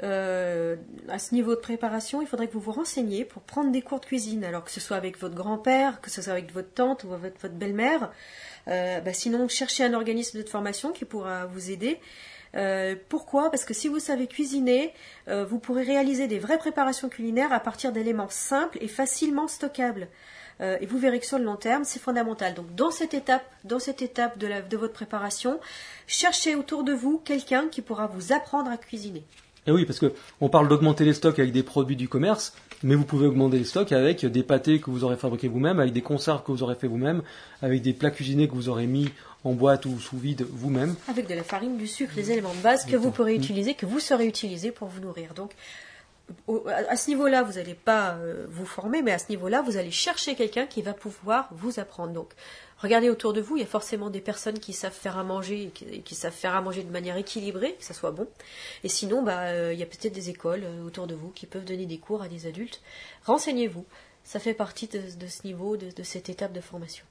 Speaker 1: euh, à ce niveau de préparation, il faudrait que vous vous renseigniez pour prendre des cours de cuisine. Alors que ce soit avec votre grand-père, que ce soit avec votre tante ou avec votre belle-mère. Euh, bah, sinon, cherchez un organisme de formation qui pourra vous aider. Euh, pourquoi? Parce que si vous savez cuisiner, euh, vous pourrez réaliser des vraies préparations culinaires à partir d'éléments simples et facilement stockables. Euh, et vous verrez que sur le long terme, c'est fondamental. Donc dans cette étape, dans cette étape de, la, de votre préparation, cherchez autour de vous quelqu'un qui pourra vous apprendre à cuisiner.
Speaker 2: Et oui, parce que on parle d'augmenter les stocks avec des produits du commerce, mais vous pouvez augmenter les stocks avec des pâtés que vous aurez fabriqués vous-même, avec des conserves que vous aurez fait vous-même, avec des plats cuisinés que vous aurez mis en boîte ou sous vide vous-même.
Speaker 1: Avec de la farine, du sucre, les éléments de base que vous pourrez utiliser, que vous saurez utiliser pour vous nourrir. Donc au- à à ce niveau-là, vous n'allez pas euh, vous former, mais à ce niveau-là, vous allez chercher quelqu'un qui va pouvoir vous apprendre. Donc, regardez autour de vous, il y a forcément des personnes qui savent faire à manger et qui, et qui savent faire à manger de manière équilibrée, que ça soit bon. Et sinon, bah, euh, il y a peut-être des écoles euh, autour de vous qui peuvent donner des cours à des adultes. Renseignez-vous. Ça fait partie de, de ce niveau, de, de cette étape de formation.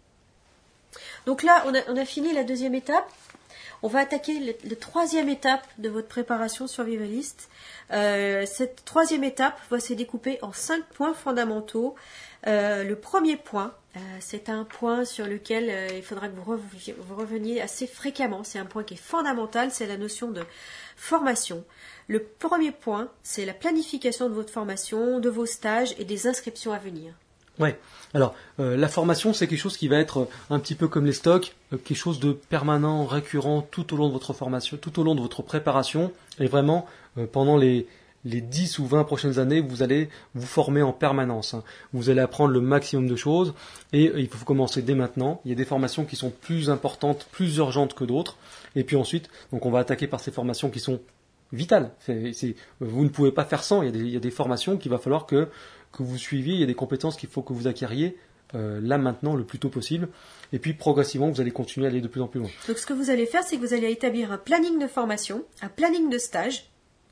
Speaker 1: Donc là, on a, on a fini la deuxième étape. On va attaquer le- la troisième étape de votre préparation survivaliste. Euh, cette troisième étape va se découper en cinq points fondamentaux. Euh, le premier point, euh, c'est un point sur lequel euh, il faudra que vous, rev- vous reveniez assez fréquemment. C'est un point qui est fondamental, c'est la notion de formation. Le premier point, c'est la planification de votre formation, de vos stages et des inscriptions à venir.
Speaker 2: Ouais. Alors, euh, la formation, c'est quelque chose qui va être euh, un petit peu comme les stocks, euh, quelque chose de permanent, récurrent tout au long de votre formation, tout au long de votre préparation. Et vraiment, euh, pendant les, les dix ou vingt prochaines années, vous allez vous former en permanence, hein. Vous allez apprendre le maximum de choses et euh, il faut commencer dès maintenant. Il y a des formations qui sont plus importantes, plus urgentes que d'autres. Et puis ensuite, donc on va attaquer par ces formations qui sont vitales. C'est, c'est, vous ne pouvez pas faire sans. Il y a des, il y a des formations qu'il va falloir que que vous suiviez, il y a des compétences qu'il faut que vous acquériez euh, là maintenant le plus tôt possible. Et puis progressivement, vous allez continuer à aller de plus en plus loin.
Speaker 1: Donc ce que vous allez faire, c'est que vous allez établir un planning de formation, un planning de stage,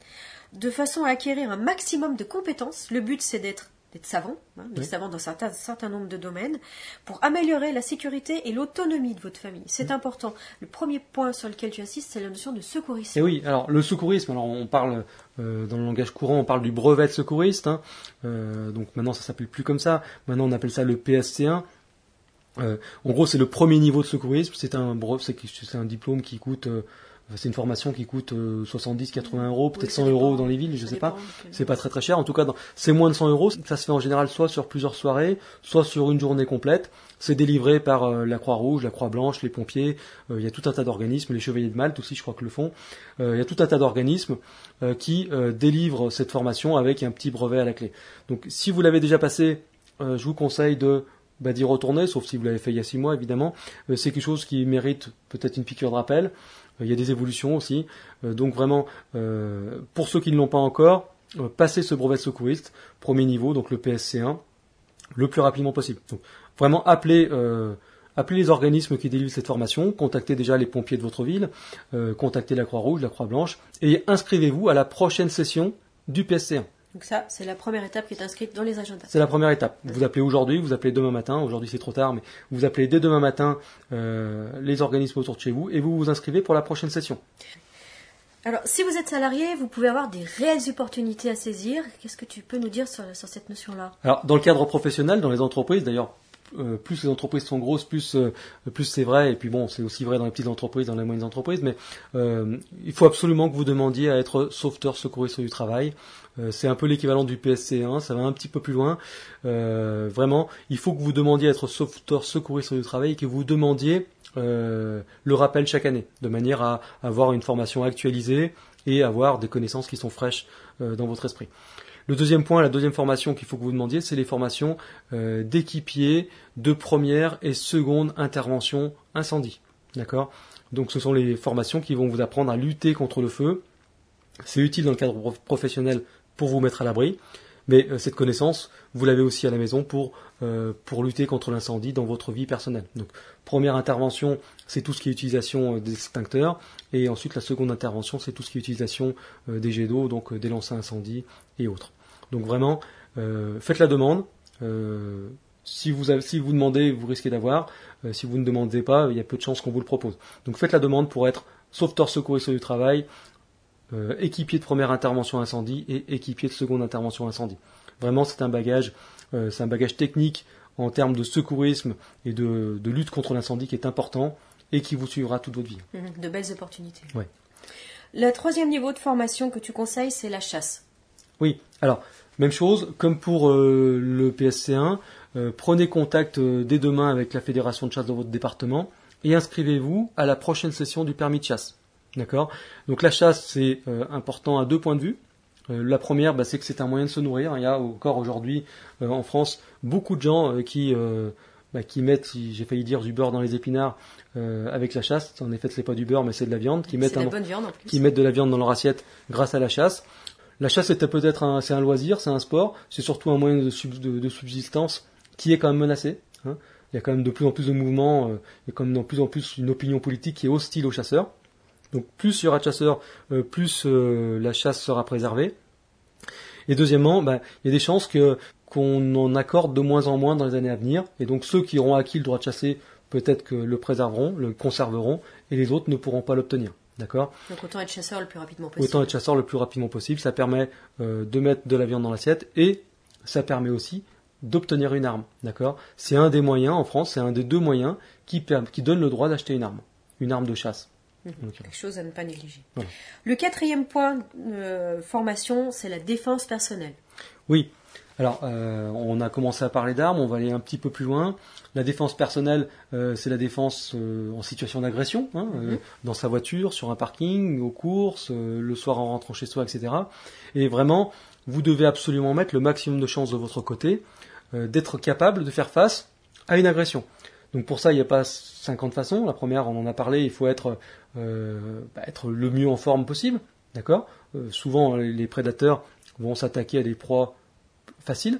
Speaker 1: de façon à acquérir un maximum de compétences. Le but, c'est d'être d'être savant, hein, d'être
Speaker 2: Oui.
Speaker 1: savant dans un certain, certain nombre de domaines, pour améliorer la sécurité et l'autonomie de votre famille. C'est important. Le premier point sur lequel tu insistes, c'est la notion de secourisme.
Speaker 2: Et oui, alors le secourisme, alors on parle euh, dans le langage courant, on parle du brevet de secouriste, hein. Euh, donc maintenant ça s'appelle plus comme ça, maintenant on appelle ça le P S C un. Euh, en gros, c'est le premier niveau de secourisme, c'est un brevet, c'est, c'est un diplôme qui coûte, euh, c'est une formation qui coûte euh, soixante-dix à quatre-vingts euros, peut-être
Speaker 1: Oui, ça
Speaker 2: cent euros
Speaker 1: dépend.
Speaker 2: dans les villes, je
Speaker 1: Ça
Speaker 2: sais pas.
Speaker 1: dépend, donc,
Speaker 2: C'est pas très très cher. En tout cas, dans- c'est moins de cent euros. Ça se fait en général soit sur plusieurs soirées, soit sur une journée complète. C'est délivré par euh, la Croix-Rouge, la Croix-Blanche, les pompiers. Euh, Il y a tout un tas d'organismes, les Chevaliers de Malte aussi, je crois que le font. Euh, Il y a tout un tas d'organismes euh, qui euh, délivrent cette formation avec un petit brevet à la clé. Donc, si vous l'avez déjà passé, euh, je vous conseille de bah, d'y retourner, sauf si vous l'avez fait il y a six mois, évidemment. Euh, c'est quelque chose qui mérite peut-être une piqûre de rappel. Euh, il y a des évolutions aussi. Euh, donc vraiment, euh, pour ceux qui ne l'ont pas encore, euh, passez ce brevet de secouriste, premier niveau, donc le P S C un, le plus rapidement possible. Donc vraiment, appelez, euh, appelez les organismes qui délivrent cette formation, contactez déjà les pompiers de votre ville, euh, contactez la Croix-Rouge, la Croix-Blanche, et inscrivez-vous à la prochaine session du P S C un.
Speaker 1: Donc ça, c'est la première étape qui est inscrite dans les agendas.
Speaker 2: C'est la première étape. Vous appelez aujourd'hui, vous appelez demain matin. Aujourd'hui c'est trop tard, mais vous appelez dès demain matin euh, les organismes autour de chez vous et vous vous inscrivez pour la prochaine session.
Speaker 1: Alors, si vous êtes salarié, vous pouvez avoir des réelles opportunités à saisir. Qu'est-ce que tu peux nous dire sur, sur cette notion-là?
Speaker 2: Alors dans le cadre professionnel, dans les entreprises, d'ailleurs, euh, plus les entreprises sont grosses, plus euh, plus c'est vrai. Et puis bon, c'est aussi vrai dans les petites entreprises, dans les moyennes entreprises. Mais euh, il faut absolument que vous demandiez à être sauveteur secouriste du travail. Euh, c'est un peu l'équivalent du P S C un, ça va un petit peu plus loin. Euh, vraiment, il faut que vous demandiez à être sauveteur secouriste du travail et que vous demandiez euh, le rappel chaque année, de manière à avoir une formation actualisée et avoir des connaissances qui sont fraîches euh, dans votre esprit. Le deuxième point, la deuxième formation qu'il faut que vous demandiez, c'est les formations euh, d'équipiers de première et seconde intervention incendie. D'accord ? Donc ce sont les formations qui vont vous apprendre à lutter contre le feu. C'est utile dans le cadre prof- professionnel pour vous mettre à l'abri, mais euh, cette connaissance, vous l'avez aussi à la maison pour, euh, pour lutter contre l'incendie dans votre vie personnelle. Donc, première intervention, c'est tout ce qui est utilisation euh, des extincteurs, et ensuite la seconde intervention, c'est tout ce qui est utilisation euh, des jets d'eau, donc euh, des lancers incendie et autres. Donc vraiment, euh, faites la demande. Euh, si vous avez, si vous demandez, vous risquez d'avoir. Euh, si vous ne demandez pas, il y a peu de chances qu'on vous le propose. Donc faites la demande pour être sauveteur secouriste du travail, Euh, équipier de première intervention incendie et équipier de seconde intervention incendie. Vraiment, c'est un bagage, euh, c'est un bagage technique en termes de secourisme et de, de lutte contre l'incendie qui est important et qui vous suivra toute votre vie.
Speaker 1: Mmh, de belles opportunités.
Speaker 2: Ouais.
Speaker 1: Le troisième niveau de formation que tu conseilles, c'est la chasse.
Speaker 2: Oui, alors, même chose, comme pour euh, le P S C un, euh, prenez contact euh, dès demain avec la fédération de chasse de votre département et inscrivez-vous à la prochaine session du permis de chasse. D'accord ? Donc la chasse, c'est euh, important à deux points de vue. Euh, la première, bah, c'est que c'est un moyen de se nourrir. Il y a encore aujourd'hui euh, en France beaucoup de gens euh, qui, euh, bah, qui mettent, si j'ai failli dire, du beurre dans les épinards euh, avec la chasse. En effet, ce n'est pas du beurre, mais c'est de la viande. Qui mettent,
Speaker 1: C'est de
Speaker 2: un,
Speaker 1: la bonne viande en plus.
Speaker 2: qui mettent de la viande dans leur assiette grâce à la chasse. La chasse était peut-être un, c'est un loisir, c'est un sport, c'est surtout un moyen de, sub- de, de subsistance qui est quand même menacé. Hein. Il y a quand même de plus en plus de mouvements, euh, il y a quand même de plus en plus une opinion politique qui est hostile aux chasseurs. Donc plus il y aura de chasseurs, euh, plus euh, la chasse sera préservée. Et deuxièmement, bah, il y a des chances que qu'on en accorde de moins en moins dans les années à venir. Et donc ceux qui auront acquis le droit de chasser, peut-être que le préserveront, le conserveront, et les autres ne pourront pas l'obtenir. D'accord ?
Speaker 1: Donc autant être chasseur le plus rapidement possible.
Speaker 2: Autant être chasseur le plus rapidement possible. Ça permet euh, de mettre de la viande dans l'assiette et ça permet aussi d'obtenir une arme. D'accord ? C'est un des moyens en France, c'est un des deux moyens qui, per- qui donne le droit d'acheter une arme, une arme de chasse.
Speaker 1: Mmh.
Speaker 2: Donc,
Speaker 1: quelque chose à ne pas négliger.
Speaker 2: Voilà.
Speaker 1: Le quatrième point euh, formation, c'est la défense personnelle.
Speaker 2: Oui. Alors, euh, on a commencé à parler d'armes, on va aller un petit peu plus loin. La défense personnelle, euh, c'est la défense euh, en situation d'agression, hein,
Speaker 1: Mm-hmm.
Speaker 2: euh, dans sa voiture, sur un parking, aux courses, euh, le soir en rentrant chez soi, et cetera. Et vraiment, vous devez absolument mettre le maximum de chances de votre côté, euh, d'être capable de faire face à une agression. Donc pour ça, il n'y a pas cinquante façons. La première, on en a parlé, il faut être, euh, bah, être le mieux en forme possible, d'accord ? Euh, souvent, les prédateurs vont s'attaquer à des proies faciles,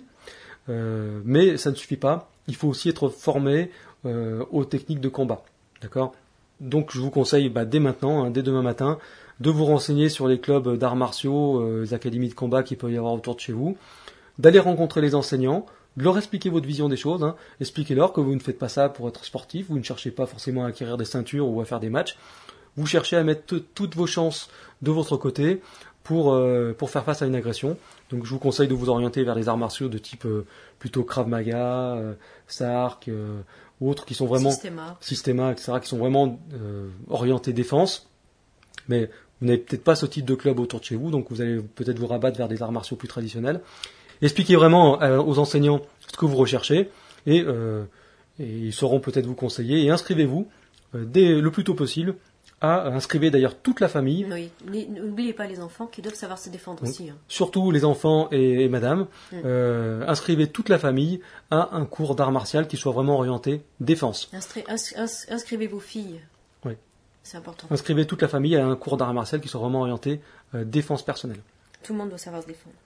Speaker 2: euh, mais ça ne suffit pas. Il faut aussi être formé euh, aux techniques de combat, d'accord ? Donc je vous conseille bah, dès maintenant, hein, dès demain matin, de vous renseigner sur les clubs d'arts martiaux, euh, les académies de combat qu'il peut y avoir autour de chez vous, d'aller rencontrer les enseignants, de leur expliquer votre vision des choses, hein. Expliquez-leur que vous ne faites pas ça pour être sportif, vous ne cherchez pas forcément à acquérir des ceintures ou à faire des matchs, vous cherchez à mettre t- toutes vos chances de votre côté pour, euh, pour faire face à une agression. Donc je vous conseille de vous orienter vers les arts martiaux de type euh, plutôt Krav Maga, euh, Sark, euh, ou autres qui sont vraiment
Speaker 1: Systéma.
Speaker 2: Systéma, et cetera, qui sont vraiment euh, orientés défense. Mais vous n'avez peut-être pas ce type de club autour de chez vous, donc vous allez peut-être vous rabattre vers des arts martiaux plus traditionnels. Expliquez vraiment euh, aux enseignants ce que vous recherchez et, euh, et ils sauront peut-être vous conseiller. Et inscrivez-vous euh, dès le plus tôt possible. À, inscrivez d'ailleurs toute la famille.
Speaker 1: Oui, n'oubliez pas les enfants qui doivent savoir se défendre
Speaker 2: Donc,
Speaker 1: aussi. Hein.
Speaker 2: Surtout les enfants et, et madame.
Speaker 1: Mm.
Speaker 2: Euh, inscrivez toute la famille à un cours d'art martial qui soit vraiment orienté défense.
Speaker 1: Instri- ins- ins- inscrivez vos filles.
Speaker 2: Oui.
Speaker 1: C'est important.
Speaker 2: Inscrivez toute la famille à un cours d'art martial qui soit vraiment orienté euh, défense personnelle.
Speaker 1: Tout le monde doit savoir se défendre.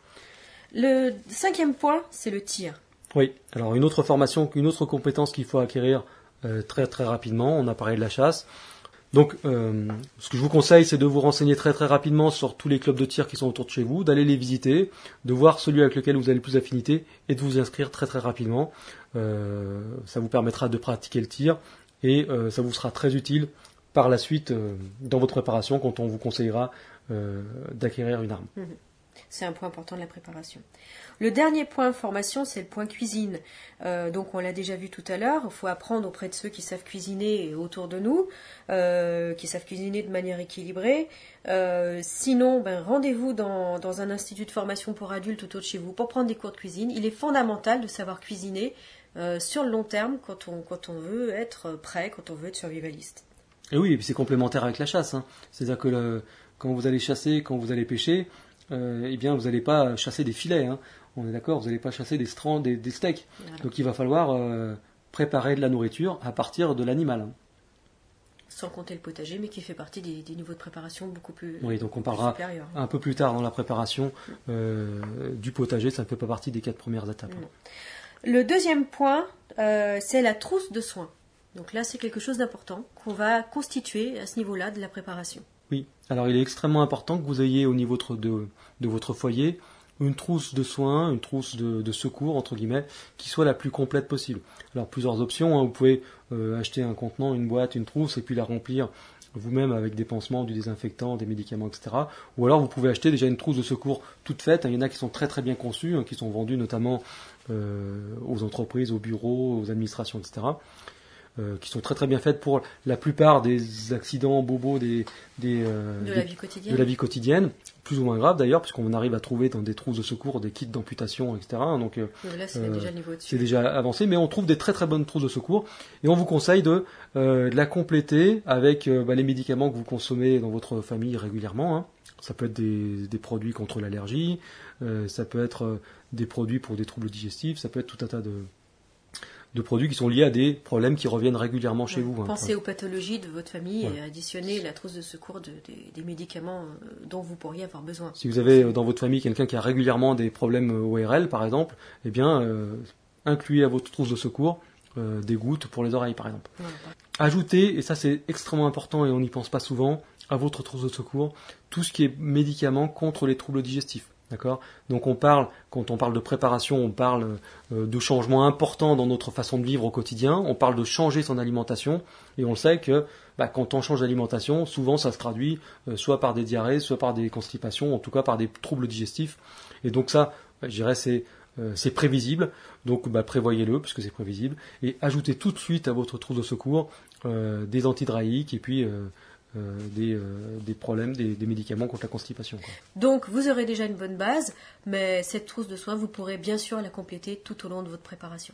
Speaker 1: Le cinquième point, c'est le tir.
Speaker 2: Oui. Alors une autre formation, une autre compétence qu'il faut acquérir euh, très très rapidement. On a parlé de la chasse. Donc, euh, ce que je vous conseille, c'est de vous renseigner très très rapidement sur tous les clubs de tir qui sont autour de chez vous, d'aller les visiter, de voir celui avec lequel vous avez le plus affinité et de vous inscrire très très rapidement. Euh, ça vous permettra de pratiquer le tir et euh, ça vous sera très utile par la suite euh, dans votre préparation quand on vous conseillera euh, d'acquérir une arme.
Speaker 1: Mmh. C'est un point important de la préparation. Le dernier point formation, c'est le point cuisine. Euh, donc on l'a déjà vu tout à l'heure, il faut apprendre auprès de ceux qui savent cuisiner autour de nous, euh, qui savent cuisiner de manière équilibrée. Euh, sinon, ben, rendez-vous dans, dans un institut de formation pour adultes autour de chez vous pour prendre des cours de cuisine. Il est fondamental de savoir cuisiner euh, sur le long terme quand on, quand on veut être prêt, quand on veut être survivaliste.
Speaker 2: Et oui, et puis c'est complémentaire avec la chasse. Hein. C'est-à-dire que le, quand vous allez chasser, quand vous allez pêcher, euh, eh bien vous n'allez pas chasser des filets. Hein. On est d'accord, vous n'allez pas chasser des strands, des, des steaks. Voilà. Donc il va falloir euh, préparer de la nourriture à partir de l'animal. Hein.
Speaker 1: Sans compter le potager, mais qui fait partie des, des niveaux de préparation beaucoup plus
Speaker 2: Oui, donc on parlera supérieurs. Un peu plus tard dans la préparation euh, du potager, ça ne fait pas partie des quatre premières étapes.
Speaker 1: Non. Le deuxième point, euh, c'est la trousse de soins. Donc là, c'est quelque chose d'important qu'on va constituer à ce niveau-là de la préparation.
Speaker 2: Oui, alors il est extrêmement important que vous ayez au niveau de, de votre foyer une trousse de soins, une trousse de, de secours, entre guillemets, qui soit la plus complète possible. Alors plusieurs options, hein, vous pouvez euh, acheter un contenant, une boîte, une trousse, et puis la remplir vous-même avec des pansements, du désinfectant, des médicaments, et cetera. Ou alors vous pouvez acheter déjà une trousse de secours toute faite. Il y en a qui sont très très bien conçues, hein, qui sont vendues notamment euh, aux entreprises, aux bureaux, aux administrations, et cetera. Euh, qui sont très très bien faites pour la plupart des accidents bobos des, des, euh,
Speaker 1: de,
Speaker 2: des,
Speaker 1: la vie quotidienne.
Speaker 2: de la vie quotidienne, plus ou moins grave d'ailleurs, puisqu'on arrive à trouver dans des trousses de secours des kits d'amputation, et cetera. Donc euh,
Speaker 1: là, c'est
Speaker 2: euh,
Speaker 1: déjà le niveau au-dessus.
Speaker 2: C'est déjà avancé, mais on trouve des très très bonnes trousses de secours et on vous conseille de, euh, de la compléter avec euh, bah, les médicaments que vous consommez dans votre famille régulièrement. Hein. Ça peut être des, des produits contre l'allergie, euh, ça peut être euh, des produits pour des troubles digestifs, ça peut être tout un tas de de produits qui sont liés à des problèmes qui reviennent régulièrement chez
Speaker 1: Ouais.
Speaker 2: vous.
Speaker 1: Pensez
Speaker 2: hein.
Speaker 1: aux pathologies de votre famille
Speaker 2: Ouais.
Speaker 1: et additionnez la trousse de secours de, des- des médicaments euh, dont vous pourriez avoir besoin.
Speaker 2: Si vous avez euh, dans votre famille quelqu'un qui a régulièrement des problèmes euh, O R L, par exemple, eh bien, euh, incluez à votre trousse de secours euh, des gouttes pour les oreilles, par exemple.
Speaker 1: Voilà.
Speaker 2: Ajoutez, et ça c'est extrêmement important et on n'y pense pas souvent, à votre trousse de secours, tout ce qui est médicaments contre les troubles digestifs. D'accord ? Donc on parle, quand on parle de préparation, on parle euh, de changements importants dans notre façon de vivre au quotidien, on parle de changer son alimentation, et on sait que bah, quand on change d'alimentation, souvent ça se traduit euh, soit par des diarrhées, soit par des constipations, en tout cas par des troubles digestifs. Et donc ça, bah, je dirais, c'est euh, c'est prévisible, donc bah, prévoyez-le, puisque c'est prévisible, et ajoutez tout de suite à votre trousse de secours euh, des antidraïques, et puis euh, euh, des, euh, des problèmes, des, des médicaments contre la constipation, quoi.
Speaker 1: Donc, vous aurez déjà une bonne base, mais cette trousse de soins, vous pourrez bien sûr la compléter tout au long de votre préparation.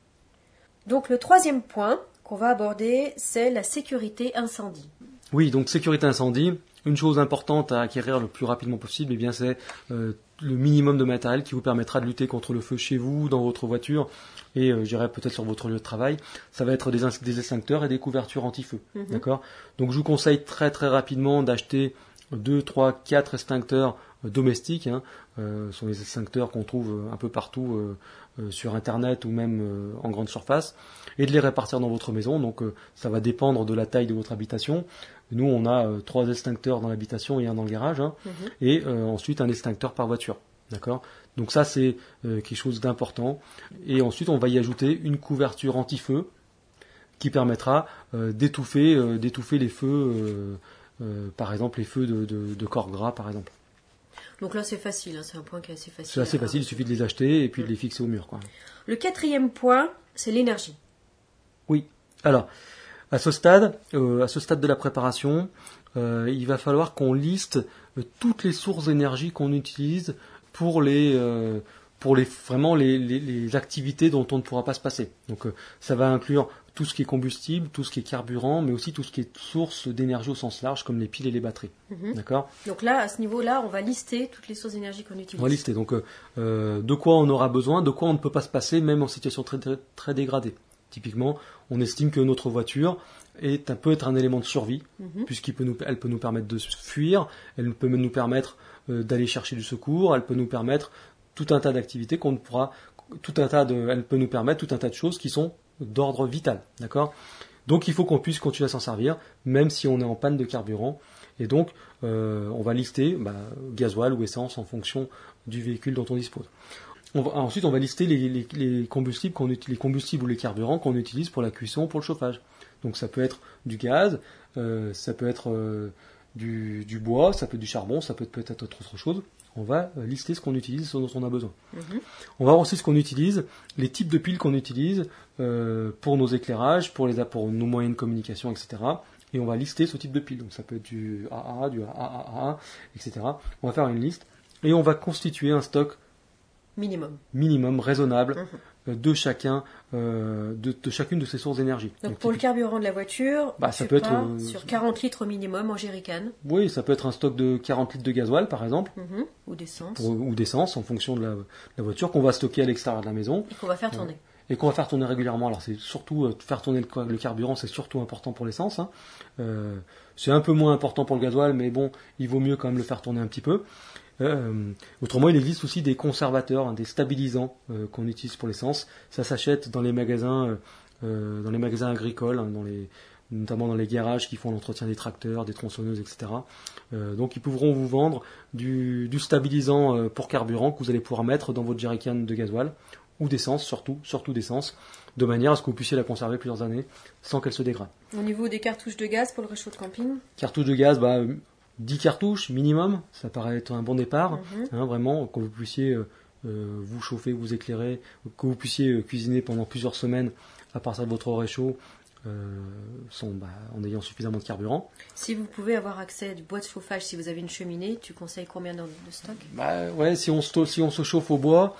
Speaker 1: Donc, le troisième point qu'on va aborder, c'est la sécurité incendie.
Speaker 2: Oui, donc sécurité incendie, une chose importante à acquérir le plus rapidement possible, eh bien c'est euh, le minimum de matériel qui vous permettra de lutter contre le feu chez vous, dans votre voiture, et euh, je dirais peut-être sur votre lieu de travail. Ça va être des, des extincteurs et des couvertures anti-feu.
Speaker 1: Mhm.
Speaker 2: D'accord ? Donc je vous conseille très très rapidement d'acheter deux, trois, quatre extincteurs euh, domestiques. Hein. Euh, ce sont les extincteurs qu'on trouve euh, un peu partout euh, euh, sur Internet ou même euh, en grande surface, et de les répartir dans votre maison. Donc euh, ça va dépendre de la taille de votre habitation. Nous, on a euh, trois extincteurs dans l'habitation et un dans le garage, hein,
Speaker 1: Mhm.
Speaker 2: et euh, ensuite un extincteur par voiture. D'accord ? Donc ça, c'est euh, quelque chose d'important. Et ensuite, on va y ajouter une couverture anti-feu qui permettra euh, d'étouffer, euh, d'étouffer les feux, euh, euh, par exemple les feux de, de, de corps gras, par exemple.
Speaker 1: Donc là, c'est facile, hein, c'est un point qui est assez facile.
Speaker 2: C'est assez
Speaker 1: à-
Speaker 2: facile, il suffit de les acheter et puis de les fixer au mur, quoi.
Speaker 1: Le quatrième point, c'est l'énergie.
Speaker 2: Oui. Alors, à ce stade, euh, à ce stade de la préparation, euh, il va falloir qu'on liste euh, toutes les sources d'énergie qu'on utilise pour les, euh, pour les vraiment les, les, les activités dont on ne pourra pas se passer. Donc, euh, ça va inclure tout ce qui est combustible, tout ce qui est carburant, mais aussi tout ce qui est source d'énergie au sens large, comme les piles et les batteries.
Speaker 1: Mhm.
Speaker 2: D'accord ?
Speaker 1: Donc là, à ce niveau-là, on va lister toutes les sources d'énergie qu'on utilise.
Speaker 2: On va lister. Donc, euh, euh, de quoi on aura besoin, de quoi on ne peut pas se passer, même en situation très, très, très dégradée. Typiquement, on estime que notre voiture est, peut être un élément de survie,
Speaker 1: Mhm.
Speaker 2: puisqu'elle peut nous, elle peut nous permettre de fuir, elle peut nous permettre euh, d'aller chercher du secours, elle peut nous permettre tout un tas d'activités qu'on ne pourra, tout un tas de, elle peut nous permettre tout un tas de choses qui sont d'ordre vital, d'accord ? Donc il faut qu'on puisse continuer à s'en servir, même si on est en panne de carburant. Et donc, euh, on va lister bah, gasoil ou essence en fonction du véhicule dont on dispose. On va, ensuite, on va lister les, les, les combustibles qu'on utilise, les combustibles ou les carburants qu'on utilise pour la cuisson, pour le chauffage. Donc ça peut être du gaz, euh, ça peut être euh, du, du bois, ça peut être du charbon, ça peut être peut-être autre chose. On va euh, lister ce qu'on utilise, ce dont on a besoin.
Speaker 1: Mhm.
Speaker 2: On va voir aussi ce qu'on utilise, les types de piles qu'on utilise euh, pour nos éclairages, pour, les, pour nos moyens de communication, et cetera. Et on va lister ce type de pile. Donc ça peut être du A A, du A A A A, et cetera. On va faire une liste et on va constituer un stock
Speaker 1: Minimum.
Speaker 2: minimum raisonnable
Speaker 1: Mhm.
Speaker 2: euh, de chacun, euh, de, de chacune de ces sources d'énergie.
Speaker 1: Donc,
Speaker 2: Donc,
Speaker 1: pour le
Speaker 2: typique-
Speaker 1: carburant de la voiture,
Speaker 2: Bah, ça
Speaker 1: tu
Speaker 2: peut être,
Speaker 1: pars
Speaker 2: euh,
Speaker 1: sur quarante litres au minimum en jerrycan.
Speaker 2: Oui, ça peut être un stock de quarante litres de gasoil, par exemple,
Speaker 1: Mhm. Ou d'essence.
Speaker 2: pour- ou d'essence en fonction de la, de la voiture qu'on va stocker à l'extérieur de la maison.
Speaker 1: Et qu'on va faire tourner.
Speaker 2: Et qu'on va faire tourner régulièrement. Alors c'est surtout euh, faire tourner le, le carburant, c'est surtout important pour l'essence. Hein. Euh, c'est un peu moins important pour le gasoil, mais bon, il vaut mieux quand même le faire tourner un petit peu. Euh, autrement, il existe aussi des conservateurs, hein, des stabilisants euh, qu'on utilise pour l'essence. Ça s'achète dans les magasins, euh, euh, dans les magasins agricoles, hein, dans les, notamment dans les garages qui font l'entretien des tracteurs, des tronçonneuses, et cetera. Euh, donc ils pourront vous vendre du, du stabilisant euh, pour carburant que vous allez pouvoir mettre dans votre jerrycan de gasoil ou d'essence, surtout, surtout d'essence, de manière à ce que vous puissiez la conserver plusieurs années sans qu'elle se dégrade.
Speaker 1: Au niveau des cartouches de gaz pour le réchaud de camping.
Speaker 2: Cartouches de gaz, bah, dix cartouches minimum, ça paraît être un bon départ,
Speaker 1: Mhm.
Speaker 2: hein, vraiment, que vous puissiez euh, euh, vous chauffer, vous éclairer, que vous puissiez euh, cuisiner pendant plusieurs semaines à partir de votre réchaud, euh, sans, bah, en ayant suffisamment de carburant.
Speaker 1: Si vous pouvez avoir accès à du bois de chauffage, si vous avez une cheminée, tu conseilles combien de de stock?
Speaker 2: Bah, ouais, si on, se, si on se chauffe au bois,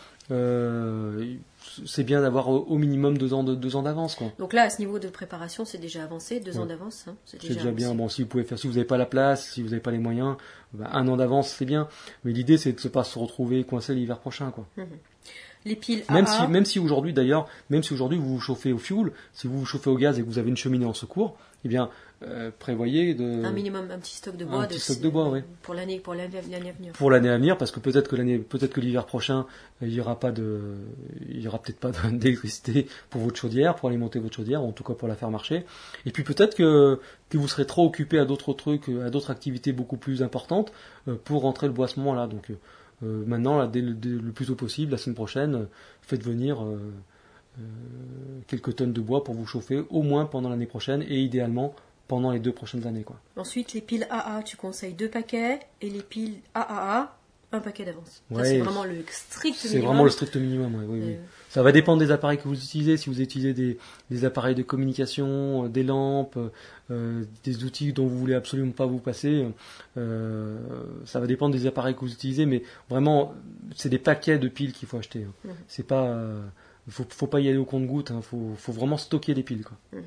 Speaker 2: euh, c'est bien d'avoir au, au minimum deux ans de- deux ans d'avance, quoi.
Speaker 1: Donc là, à ce niveau de préparation, c'est déjà avancé, deux ans
Speaker 2: Ouais.
Speaker 1: d'avance. Hein, c'est
Speaker 2: C'est
Speaker 1: déjà
Speaker 2: déjà bien.
Speaker 1: avancé.
Speaker 2: Bon, si vous pouvez faire, si vous n'avez pas la place, si vous n'avez pas les moyens, ben, un an d'avance, c'est bien. Mais l'idée, c'est de ne pas se retrouver coincé l'hiver prochain, quoi.
Speaker 1: Mhm. Les piles
Speaker 2: Même
Speaker 1: A A.
Speaker 2: si, même si aujourd'hui, d'ailleurs, même si aujourd'hui vous vous chauffez au fioul, si vous vous chauffez au gaz et que vous avez une cheminée en secours, eh bien, euh, prévoyez de...
Speaker 1: Un minimum, un petit stock de bois.
Speaker 2: Un petit
Speaker 1: de,
Speaker 2: stock de bois, oui.
Speaker 1: Pour l'année, pour l'année à venir.
Speaker 2: Pour l'année à venir, parce que peut-être que l'année, peut-être que l'hiver prochain, il y aura pas de, il y aura peut-être pas d'électricité pour votre chaudière, pour alimenter votre chaudière, ou en tout cas pour la faire marcher. Et puis peut-être que, que vous serez trop occupé à d'autres trucs, à d'autres activités beaucoup plus importantes, euh, pour rentrer le bois à ce moment-là. Donc, euh, maintenant, là, dès le, dès le plus tôt possible, la semaine prochaine, euh, faites venir, euh, euh, quelques tonnes de bois pour vous chauffer, au moins pendant l'année prochaine, et idéalement, pendant les deux prochaines années, quoi.
Speaker 1: Ensuite, les piles A A, tu conseilles deux paquets, et les piles A A A, un paquet d'avance. Ça,
Speaker 2: Ouais,
Speaker 1: c'est vraiment le strict
Speaker 2: C'est
Speaker 1: minimum.
Speaker 2: vraiment le strict minimum, ouais, oui, oui.
Speaker 1: Euh,
Speaker 2: Ça va dépendre des appareils que vous utilisez. Si vous utilisez des, des appareils de communication, euh, des lampes, euh, des outils dont vous voulez absolument pas vous passer, euh, ça va dépendre des appareils que vous utilisez, mais vraiment, c'est des paquets de piles qu'il faut acheter. Hein.
Speaker 1: Mhm.
Speaker 2: C'est pas, euh, faut, faut pas y aller au compte-gouttes. Hein. Faut, faut vraiment stocker les piles, quoi.
Speaker 1: Mhm.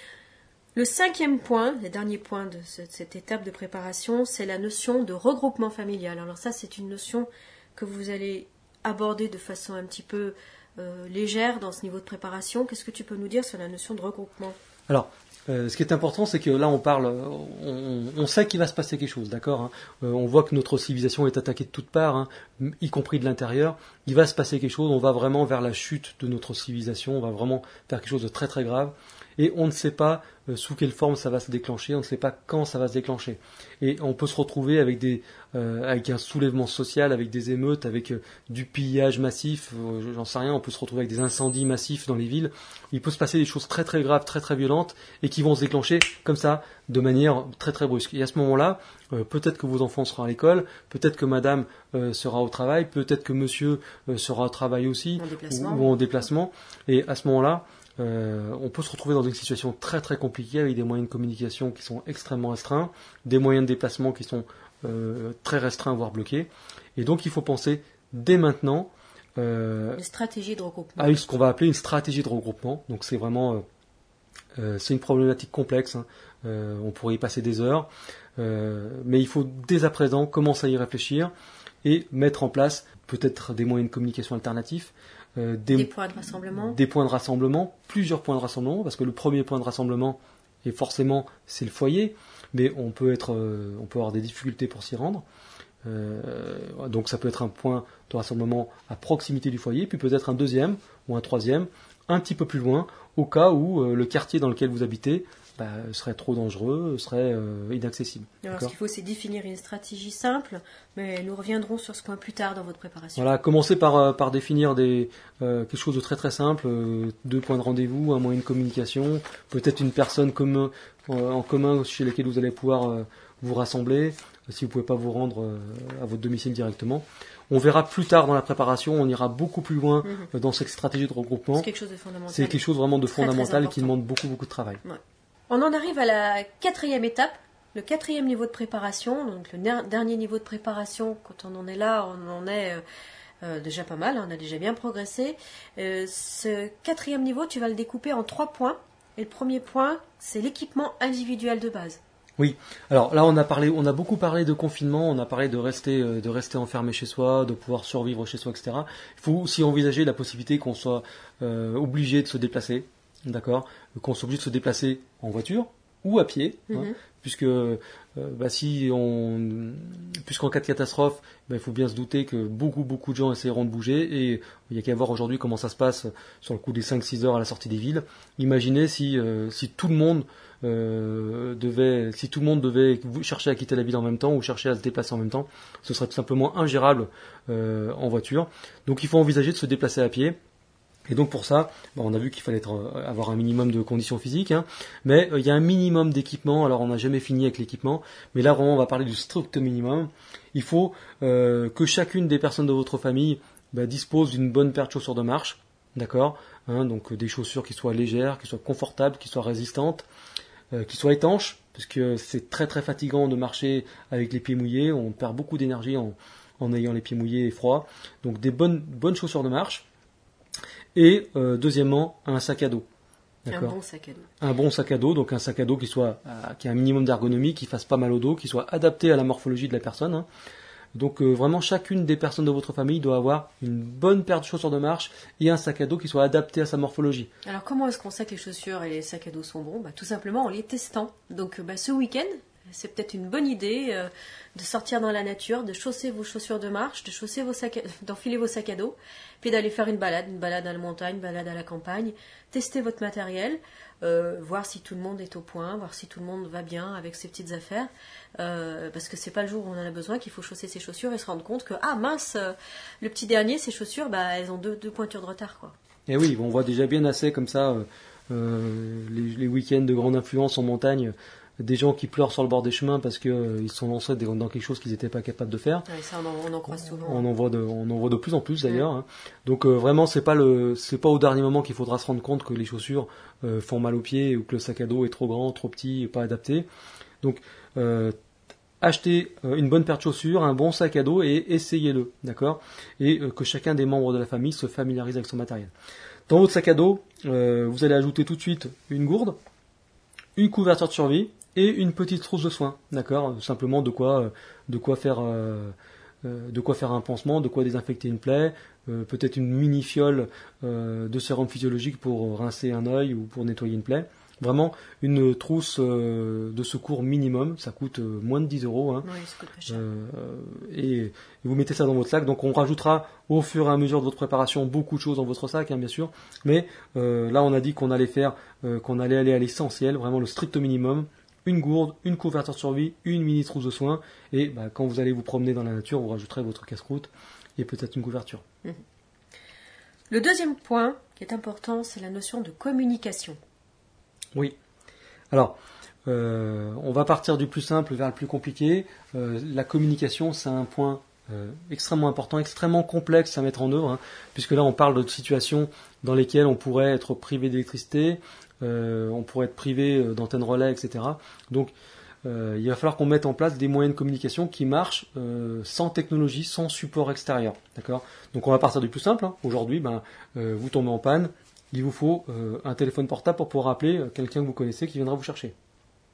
Speaker 1: Le cinquième point, le dernier point de ce- cette étape de préparation, c'est la notion de regroupement familial. Alors ça, c'est une notion que vous allez aborder de façon un petit peu euh, légère dans ce niveau de préparation. Qu'est-ce que tu peux nous dire sur la notion de regroupement?
Speaker 2: Alors, euh, ce qui est important, c'est que là, on parle, on, on sait qu'il va se passer quelque chose, d'accord, hein. Euh, on voit que notre civilisation est attaquée de toutes parts, hein, y compris de l'intérieur. Il va se passer quelque chose. On va vraiment vers la chute de notre civilisation. On va vraiment faire quelque chose de très très grave. Et on ne sait pas euh, sous quelle forme ça va se déclencher, on ne sait pas quand ça va se déclencher. Et on peut se retrouver avec, des, euh, avec un soulèvement social, avec des émeutes, avec euh, du pillage massif, euh, j'en sais rien, on peut se retrouver avec des incendies massifs dans les villes. Il peut se passer des choses très très graves, très très violentes, et qui vont se déclencher comme ça, de manière très très brusque. Et à ce moment-là, euh, peut-être que vos enfants seront à l'école, peut-être que madame euh, sera au travail, peut-être que monsieur euh, sera au travail aussi,
Speaker 1: En déplacement.
Speaker 2: ou, ou en déplacement. Et à ce moment-là, Euh, on peut se retrouver dans une situation très très compliquée avec des moyens de communication qui sont extrêmement restreints, des moyens de déplacement qui sont euh, très restreints voire bloqués. Et donc il faut penser dès maintenant euh,
Speaker 1: Une stratégie de regroupement.
Speaker 2: à ce qu'on va appeler une stratégie de regroupement. Donc c'est vraiment euh, euh, c'est une problématique complexe. Hein. Euh, on pourrait y passer des heures, euh, mais il faut dès à présent commencer à y réfléchir et mettre en place peut-être des moyens de communication alternatifs. Euh, des,
Speaker 1: Des points de rassemblement.
Speaker 2: Des points de rassemblement, plusieurs points de rassemblement, parce que le premier point de rassemblement, et forcément, c'est le foyer, mais on peut être, euh, on peut avoir des difficultés pour s'y rendre. Euh, donc ça peut être un point de rassemblement à proximité du foyer, puis peut-être un deuxième ou un troisième, un petit peu plus loin, au cas où euh, le quartier dans lequel vous habitez bah, serait trop dangereux, serait euh, inaccessible.
Speaker 1: Alors, ce
Speaker 2: D'accord ?
Speaker 1: qu'il faut, c'est définir une stratégie simple, mais nous reviendrons sur ce point plus tard dans votre préparation.
Speaker 2: Voilà, commencez par, euh, par définir des, euh, quelque chose de très très simple, euh, deux points de rendez-vous, un moyen de communication, peut-être une personne commun, euh, en commun chez laquelle vous allez pouvoir euh, vous rassembler, si vous ne pouvez pas vous rendre euh, à votre domicile directement. On verra plus tard dans la préparation, on ira beaucoup plus loin
Speaker 1: Mhm.
Speaker 2: euh, dans cette stratégie de regroupement.
Speaker 1: C'est quelque chose de fondamental.
Speaker 2: C'est quelque chose vraiment de
Speaker 1: Très, très
Speaker 2: fondamental et
Speaker 1: important.
Speaker 2: qui demande beaucoup beaucoup de travail.
Speaker 1: On en arrive à la quatrième étape, le quatrième niveau de préparation. Donc le ner- dernier niveau de préparation, quand on en est là, on en est euh, euh, déjà pas mal, on a déjà bien progressé. Euh, ce quatrième niveau, tu vas le découper en trois points. Et le premier point, c'est l'équipement individuel de base.
Speaker 2: Oui. Alors là, on a parlé, on a beaucoup parlé de confinement, on a parlé de rester, euh, de rester enfermé chez soi, de pouvoir survivre chez soi, et cetera. Il faut aussi envisager la possibilité qu'on soit euh, obligé de se déplacer, d'accord, qu'on soit obligé de se déplacer en voiture ou à pied, hein,
Speaker 1: Mhm.
Speaker 2: puisque euh, bah, si on, puisqu'en cas de catastrophe, bah, il faut bien se douter que beaucoup beaucoup de gens essaieront de bouger et il y a qu'à voir aujourd'hui comment ça se passe sur le coup des cinq six heures à la sortie des villes. Imaginez si euh, si tout le monde euh, devait, si tout le monde devait chercher à quitter la ville en même temps ou chercher à se déplacer en même temps, ce serait tout simplement ingérable euh, en voiture. Donc il faut envisager de se déplacer à pied. Et donc pour ça, bah, on a vu qu'il fallait être, euh, avoir un minimum de conditions physiques, hein, mais euh, il y a un minimum d'équipement. Alors on n'a jamais fini avec l'équipement, mais là vraiment on va parler du strict minimum. Il faut euh, que chacune des personnes de votre famille bah, dispose d'une bonne paire de chaussures de marche, d'accord, hein, donc euh, des chaussures qui soient légères, qui soient confortables, qui soient résistantes, euh, qui soient étanches, parce que c'est très très fatigant de marcher avec les pieds mouillés. On perd beaucoup d'énergie en, en ayant les pieds mouillés et froids. Donc des bonnes bonnes chaussures de marche. Et euh, deuxièmement, un sac à dos.
Speaker 1: Un
Speaker 2: D'accord.
Speaker 1: bon sac à dos.
Speaker 2: Un bon sac à dos, donc un sac à dos qui soit, euh, qui a un minimum d'ergonomie, qui fasse pas mal au dos, qui soit adapté à la morphologie de la personne. Hein. Donc euh, vraiment, chacune des personnes de votre famille doit avoir une bonne paire de chaussures de marche et un sac à dos qui soit adapté à sa morphologie.
Speaker 1: Alors comment est-ce qu'on sait que les chaussures et les sacs à dos sont bons? Bah, tout simplement en les testant. Donc bah, ce week-end, c'est peut-être une bonne idée euh, de sortir dans la nature, de chausser vos chaussures de marche, de chausser vos sacs à... d'enfiler vos sacs à dos, puis d'aller faire une balade, une balade à la montagne, une balade à la campagne, tester votre matériel, euh, voir si tout le monde est au point, voir si tout le monde va bien avec ses petites affaires, euh, parce que c'est pas le jour où on en a besoin qu'il faut chausser ses chaussures et se rendre compte que ah mince, euh, le petit dernier, ses chaussures, bah elles ont deux, deux pointures de retard quoi.
Speaker 2: Et oui, on voit déjà bien assez comme ça euh, euh, les, les week-ends de grande influence en montagne. Des gens qui pleurent sur le bord des chemins parce qu'ils euh, sont lancés dans quelque chose qu'ils n'étaient pas capables de faire.
Speaker 1: Ouais, ça, on, en, on en croise souvent.
Speaker 2: On en voit de, on en voit de plus en plus d'ailleurs. Ouais. Hein. Donc euh, vraiment, c'est pas le, c'est pas au dernier moment qu'il faudra se rendre compte que les chaussures euh, font mal aux pieds ou que le sac à dos est trop grand, trop petit, pas adapté. Donc euh, achetez une bonne paire de chaussures, un bon sac à dos et essayez-le, d'accord ? Et euh, que chacun des membres de la famille se familiarise avec son matériel. Dans votre sac à dos, euh, vous allez ajouter tout de suite une gourde, une couverture de survie et une petite trousse de soins, d'accord ? Simplement de quoi, de quoi faire, euh, de quoi faire un pansement, de quoi désinfecter une plaie, euh, peut-être une mini fiole euh, de sérum physiologique pour rincer un œil ou pour nettoyer une plaie. Vraiment une trousse euh, de secours minimum, ça coûte euh, moins de dix euros. Hein.
Speaker 1: Oui, ça coûte très cher.
Speaker 2: Euh, et, et vous mettez ça dans votre sac. Donc on rajoutera au fur et à mesure de votre préparation beaucoup de choses dans votre sac, hein, bien sûr. Mais euh, là on a dit qu'on allait faire, euh, qu'on allait aller à l'essentiel, vraiment le strict minimum. Une gourde, une couverture de survie, une mini trousse de soins. Et bah, quand vous allez vous promener dans la nature, vous rajouterez votre casse-croûte et peut-être une couverture.
Speaker 1: Mmh. Le deuxième point qui est important, c'est la notion de communication.
Speaker 2: Oui. Alors, euh, on va partir du plus simple vers le plus compliqué. Euh, la communication, c'est un point euh, extrêmement important, extrêmement complexe à mettre en œuvre, hein, puisque là, on parle de situations dans lesquelles on pourrait être privé d'électricité, euh, on pourrait être privé d'antennes relais, et cetera. Donc, euh, il va falloir qu'on mette en place des moyens de communication qui marchent euh, sans technologie, sans support extérieur. D'accord ? Donc, on va partir du plus simple. Hein. Aujourd'hui, ben, euh, vous tombez en panne. Il vous faut euh, un téléphone portable pour pouvoir appeler euh, quelqu'un que vous connaissez qui viendra vous chercher. D'accord ?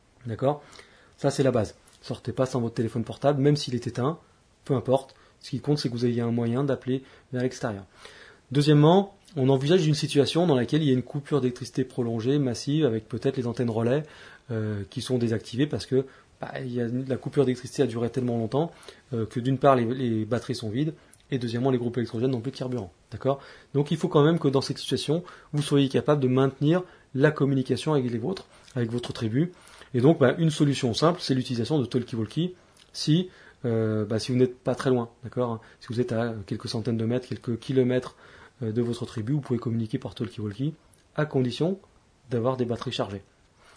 Speaker 2: Ça, c'est la base. Sortez pas sans votre téléphone portable, même s'il est éteint, peu importe. Ce qui compte, c'est que vous ayez un moyen d'appeler vers l'extérieur. Deuxièmement, on envisage une situation dans laquelle il y a une coupure d'électricité prolongée, massive, avec peut-être les antennes relais euh, qui sont désactivées parce que bah, il y a, la coupure d'électricité a duré tellement longtemps euh, que d'une part, les, les batteries sont vides, et deuxièmement, les groupes électrogènes n'ont plus de carburant. D'accord ? Donc il faut quand même que dans cette situation, vous soyez capable de maintenir la communication avec les vôtres, avec votre tribu. Et donc, bah, une solution simple, c'est l'utilisation de talkie-walkie si, euh, bah, si vous n'êtes pas très loin. D'accord ? Hein, si vous êtes à quelques centaines de mètres, quelques kilomètres euh, de votre tribu, vous pouvez communiquer par talkie-walkie, à condition d'avoir des batteries chargées. D'accord ?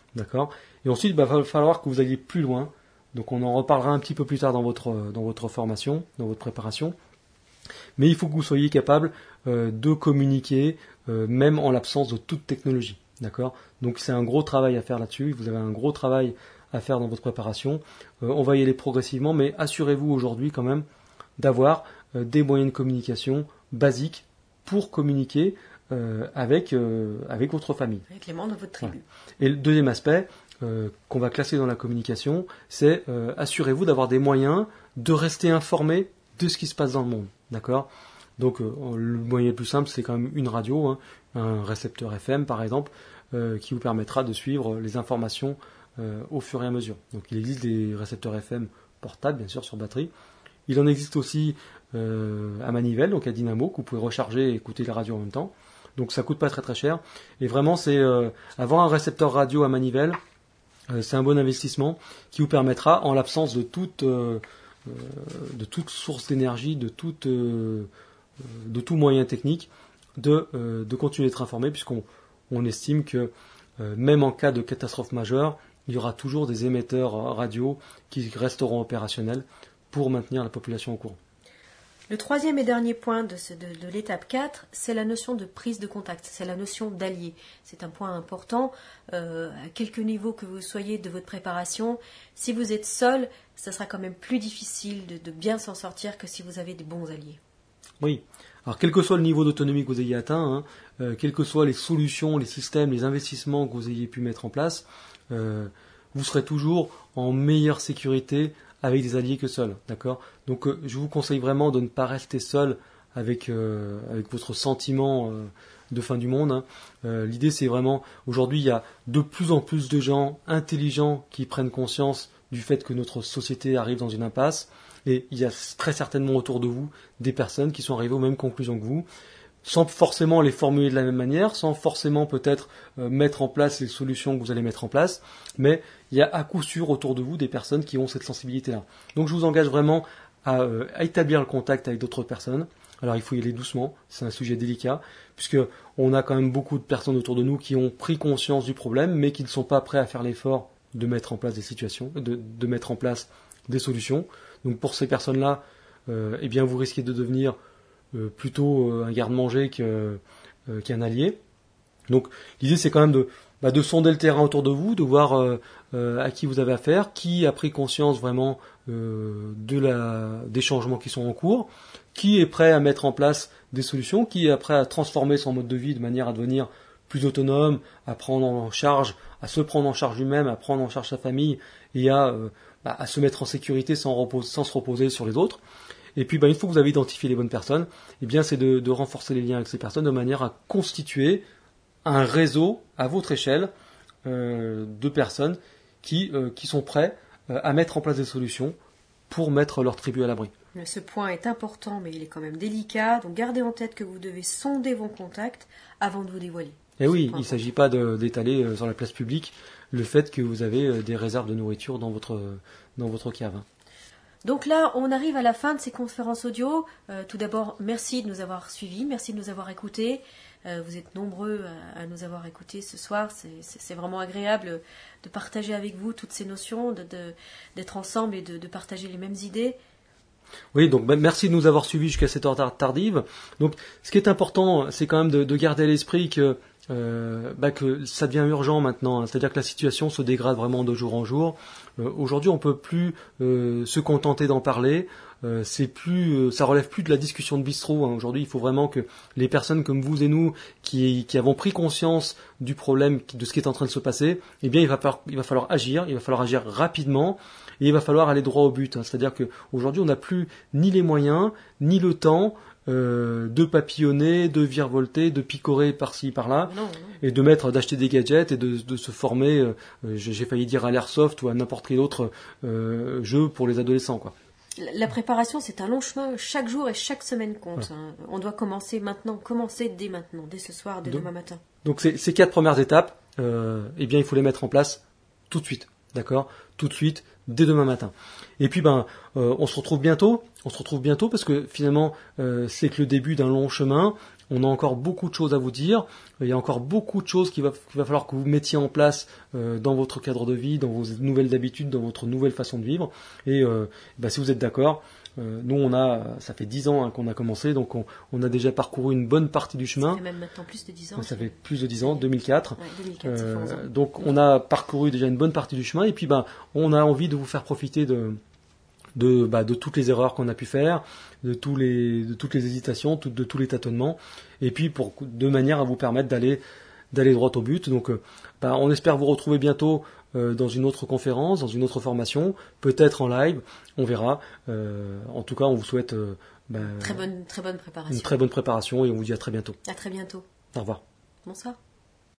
Speaker 2: Et ensuite, bah, il va falloir que vous alliez plus loin. Donc on en reparlera un petit peu plus tard dans votre, dans votre formation, dans votre préparation. Mais il faut que vous soyez capable euh, de communiquer, euh, même en l'absence de toute technologie. D'accord ? Donc c'est un gros travail à faire là-dessus. Vous avez un gros travail à faire dans votre préparation. Euh, on va y aller progressivement, mais assurez-vous aujourd'hui quand même d'avoir euh, des moyens de communication basiques pour communiquer euh, avec, euh, avec votre famille.
Speaker 1: Avec les membres de votre tribu.
Speaker 2: Ouais. Et le deuxième aspect euh, qu'on va classer dans la communication, c'est euh, assurez-vous d'avoir des moyens de rester informé de ce qui se passe dans le monde. D'accord ? Donc euh, le moyen le plus simple, c'est quand même une radio, hein, un récepteur F M par exemple, euh, qui vous permettra de suivre les informations euh, au fur et à mesure. Donc il existe des récepteurs F M portables, bien sûr, sur batterie. Il en existe aussi euh, à manivelle, donc à dynamo, que vous pouvez recharger et écouter la radio en même temps. Donc ça coûte pas très très cher. Et vraiment, c'est euh, avoir un récepteur radio à manivelle, euh, c'est un bon investissement qui vous permettra, en l'absence de toute euh, euh, de toute source d'énergie, de toute euh, de tout moyen technique, de, euh, de continuer d'être informé, puisqu'on on estime que euh, même en cas de catastrophe majeure, il y aura toujours des émetteurs radio qui resteront opérationnels pour maintenir la population au courant.
Speaker 1: Le troisième et dernier point de, ce, de, de l'étape quatre, c'est la notion de prise de contact, c'est la notion d'allié. C'est un point important, euh, à quelque niveau que vous soyez de votre préparation. Si vous êtes seul, ça sera quand même plus difficile de, de bien s'en sortir que si vous avez des bons alliés.
Speaker 2: Oui, alors quel que soit le niveau d'autonomie que vous ayez atteint, hein, euh, quelles que soient les solutions, les systèmes, les investissements que vous ayez pu mettre en place, euh, vous serez toujours en meilleure sécurité avec des alliés que seul, d'accord? Donc euh, je vous conseille vraiment de ne pas rester seul avec euh, avec votre sentiment euh, de fin du monde. Hein. Euh, l'idée c'est vraiment, aujourd'hui il y a de plus en plus de gens intelligents qui prennent conscience du fait que notre société arrive dans une impasse, et il y a très certainement autour de vous des personnes qui sont arrivées aux mêmes conclusions que vous, sans forcément les formuler de la même manière, sans forcément peut-être euh, mettre en place les solutions que vous allez mettre en place, mais il y a à coup sûr autour de vous des personnes qui ont cette sensibilité-là. Donc je vous engage vraiment à, euh, à établir le contact avec d'autres personnes. Alors il faut y aller doucement, c'est un sujet délicat, puisque on a quand même beaucoup de personnes autour de nous qui ont pris conscience du problème, mais qui ne sont pas prêts à faire l'effort de mettre en place des situations, de, de mettre en place des solutions. Donc pour ces personnes-là, euh, eh bien vous risquez de devenir euh, plutôt euh, un garde-manger que, euh, qu'un allié. Donc l'idée c'est quand même de, bah, de sonder le terrain autour de vous, de voir euh, euh, à qui vous avez affaire, qui a pris conscience vraiment euh, de la, des changements qui sont en cours, qui est prêt à mettre en place des solutions, qui est prêt à transformer son mode de vie de manière à devenir plus autonome, à prendre en charge, à se prendre en charge lui-même, à prendre en charge sa famille et à, euh, bah, à se mettre en sécurité sans, repos- sans se reposer sur les autres. Et puis, bah, une fois que vous avez identifié les bonnes personnes, eh bien, c'est de, de renforcer les liens avec ces personnes de manière à constituer un réseau à votre échelle euh, de personnes qui, euh, qui sont prêts euh, à mettre en place des solutions pour mettre leur tribu à l'abri.
Speaker 1: Ce point est important, mais il est quand même délicat. Donc gardez en tête que vous devez sonder vos contacts avant de vous dévoiler.
Speaker 2: Et oui, il ne s'agit pas de, d'étaler euh, sur la place publique le fait que vous avez euh, des réserves de nourriture dans votre, euh, dans votre cave.
Speaker 1: Donc là, on arrive à la fin de ces conférences audio. Euh, tout d'abord, merci de nous avoir suivis, merci de nous avoir écoutés. Euh, vous êtes nombreux à, à nous avoir écoutés ce soir. C'est, c'est, c'est vraiment agréable de partager avec vous toutes ces notions, de, de, d'être ensemble et de, de partager les mêmes idées.
Speaker 2: Oui, donc bah, merci de nous avoir suivis jusqu'à cette heure tardive. Donc, ce qui est important, c'est quand même de, de garder à l'esprit que, euh, bah, que ça devient urgent maintenant. Hein. C'est-à-dire que la situation se dégrade vraiment de jour en jour. Euh, aujourd'hui, on peut plus euh, se contenter d'en parler. Euh, c'est plus, euh, ça relève plus de la discussion de bistrot. Hein. Aujourd'hui, il faut vraiment que les personnes comme vous et nous, qui, qui avons pris conscience du problème, de ce qui est en train de se passer, eh bien, il va falloir, il va falloir agir. Il va falloir agir rapidement. Et il va falloir aller droit au but. Hein. C'est-à-dire qu'aujourd'hui, on n'a plus ni les moyens, ni le temps euh, de papillonner, de virevolter, de picorer par-ci, par-là,
Speaker 1: Non, non.
Speaker 2: et de mettre, d'acheter des gadgets et de, de se former, euh, j'ai failli dire à l'airsoft ou à n'importe quel autre euh, jeu pour les adolescents, quoi.
Speaker 1: La préparation, c'est un long chemin. Chaque jour et chaque semaine compte. Ouais. Hein. On doit commencer maintenant, commencer dès maintenant, dès ce soir, dès donc, demain matin.
Speaker 2: Donc ces, ces quatre premières étapes, euh, eh bien, il faut les mettre en place tout de suite. D'accord ? Tout de suite, dès demain matin. Et puis ben, euh, on se retrouve bientôt. On se retrouve bientôt parce que finalement, euh, c'est que le début d'un long chemin. On a encore beaucoup de choses à vous dire. Il y a encore beaucoup de choses qu'il va, qu'il va falloir que vous mettiez en place euh, dans votre cadre de vie, dans vos nouvelles habitudes, dans votre nouvelle façon de vivre. Et euh, ben, si vous êtes d'accord, euh, nous on a, ça fait dix ans hein, qu'on a commencé, donc on, on a déjà parcouru une bonne partie du chemin.
Speaker 1: Ça fait même maintenant plus de dix ans.
Speaker 2: Ça fait plus de dix ans, deux mille quatre.
Speaker 1: Ouais, deux mille quatre, ça fait onze ans.
Speaker 2: Euh, donc on a parcouru déjà une bonne partie du chemin et puis ben on a envie de vous faire profiter de de bah, de toutes les erreurs qu'on a pu faire, de tous les de toutes les hésitations, tout, de tous les tâtonnements, et puis pour de manière à vous permettre d'aller d'aller droit au but. Donc euh, bah, on espère vous retrouver bientôt euh, dans une autre conférence, dans une autre formation, peut-être en live, on verra. Euh, en tout cas, on vous souhaite euh, bah,
Speaker 1: très bonne très bonne préparation.
Speaker 2: Une très bonne préparation et on vous dit à très bientôt.
Speaker 1: À très bientôt.
Speaker 2: Au revoir.
Speaker 1: Bonsoir.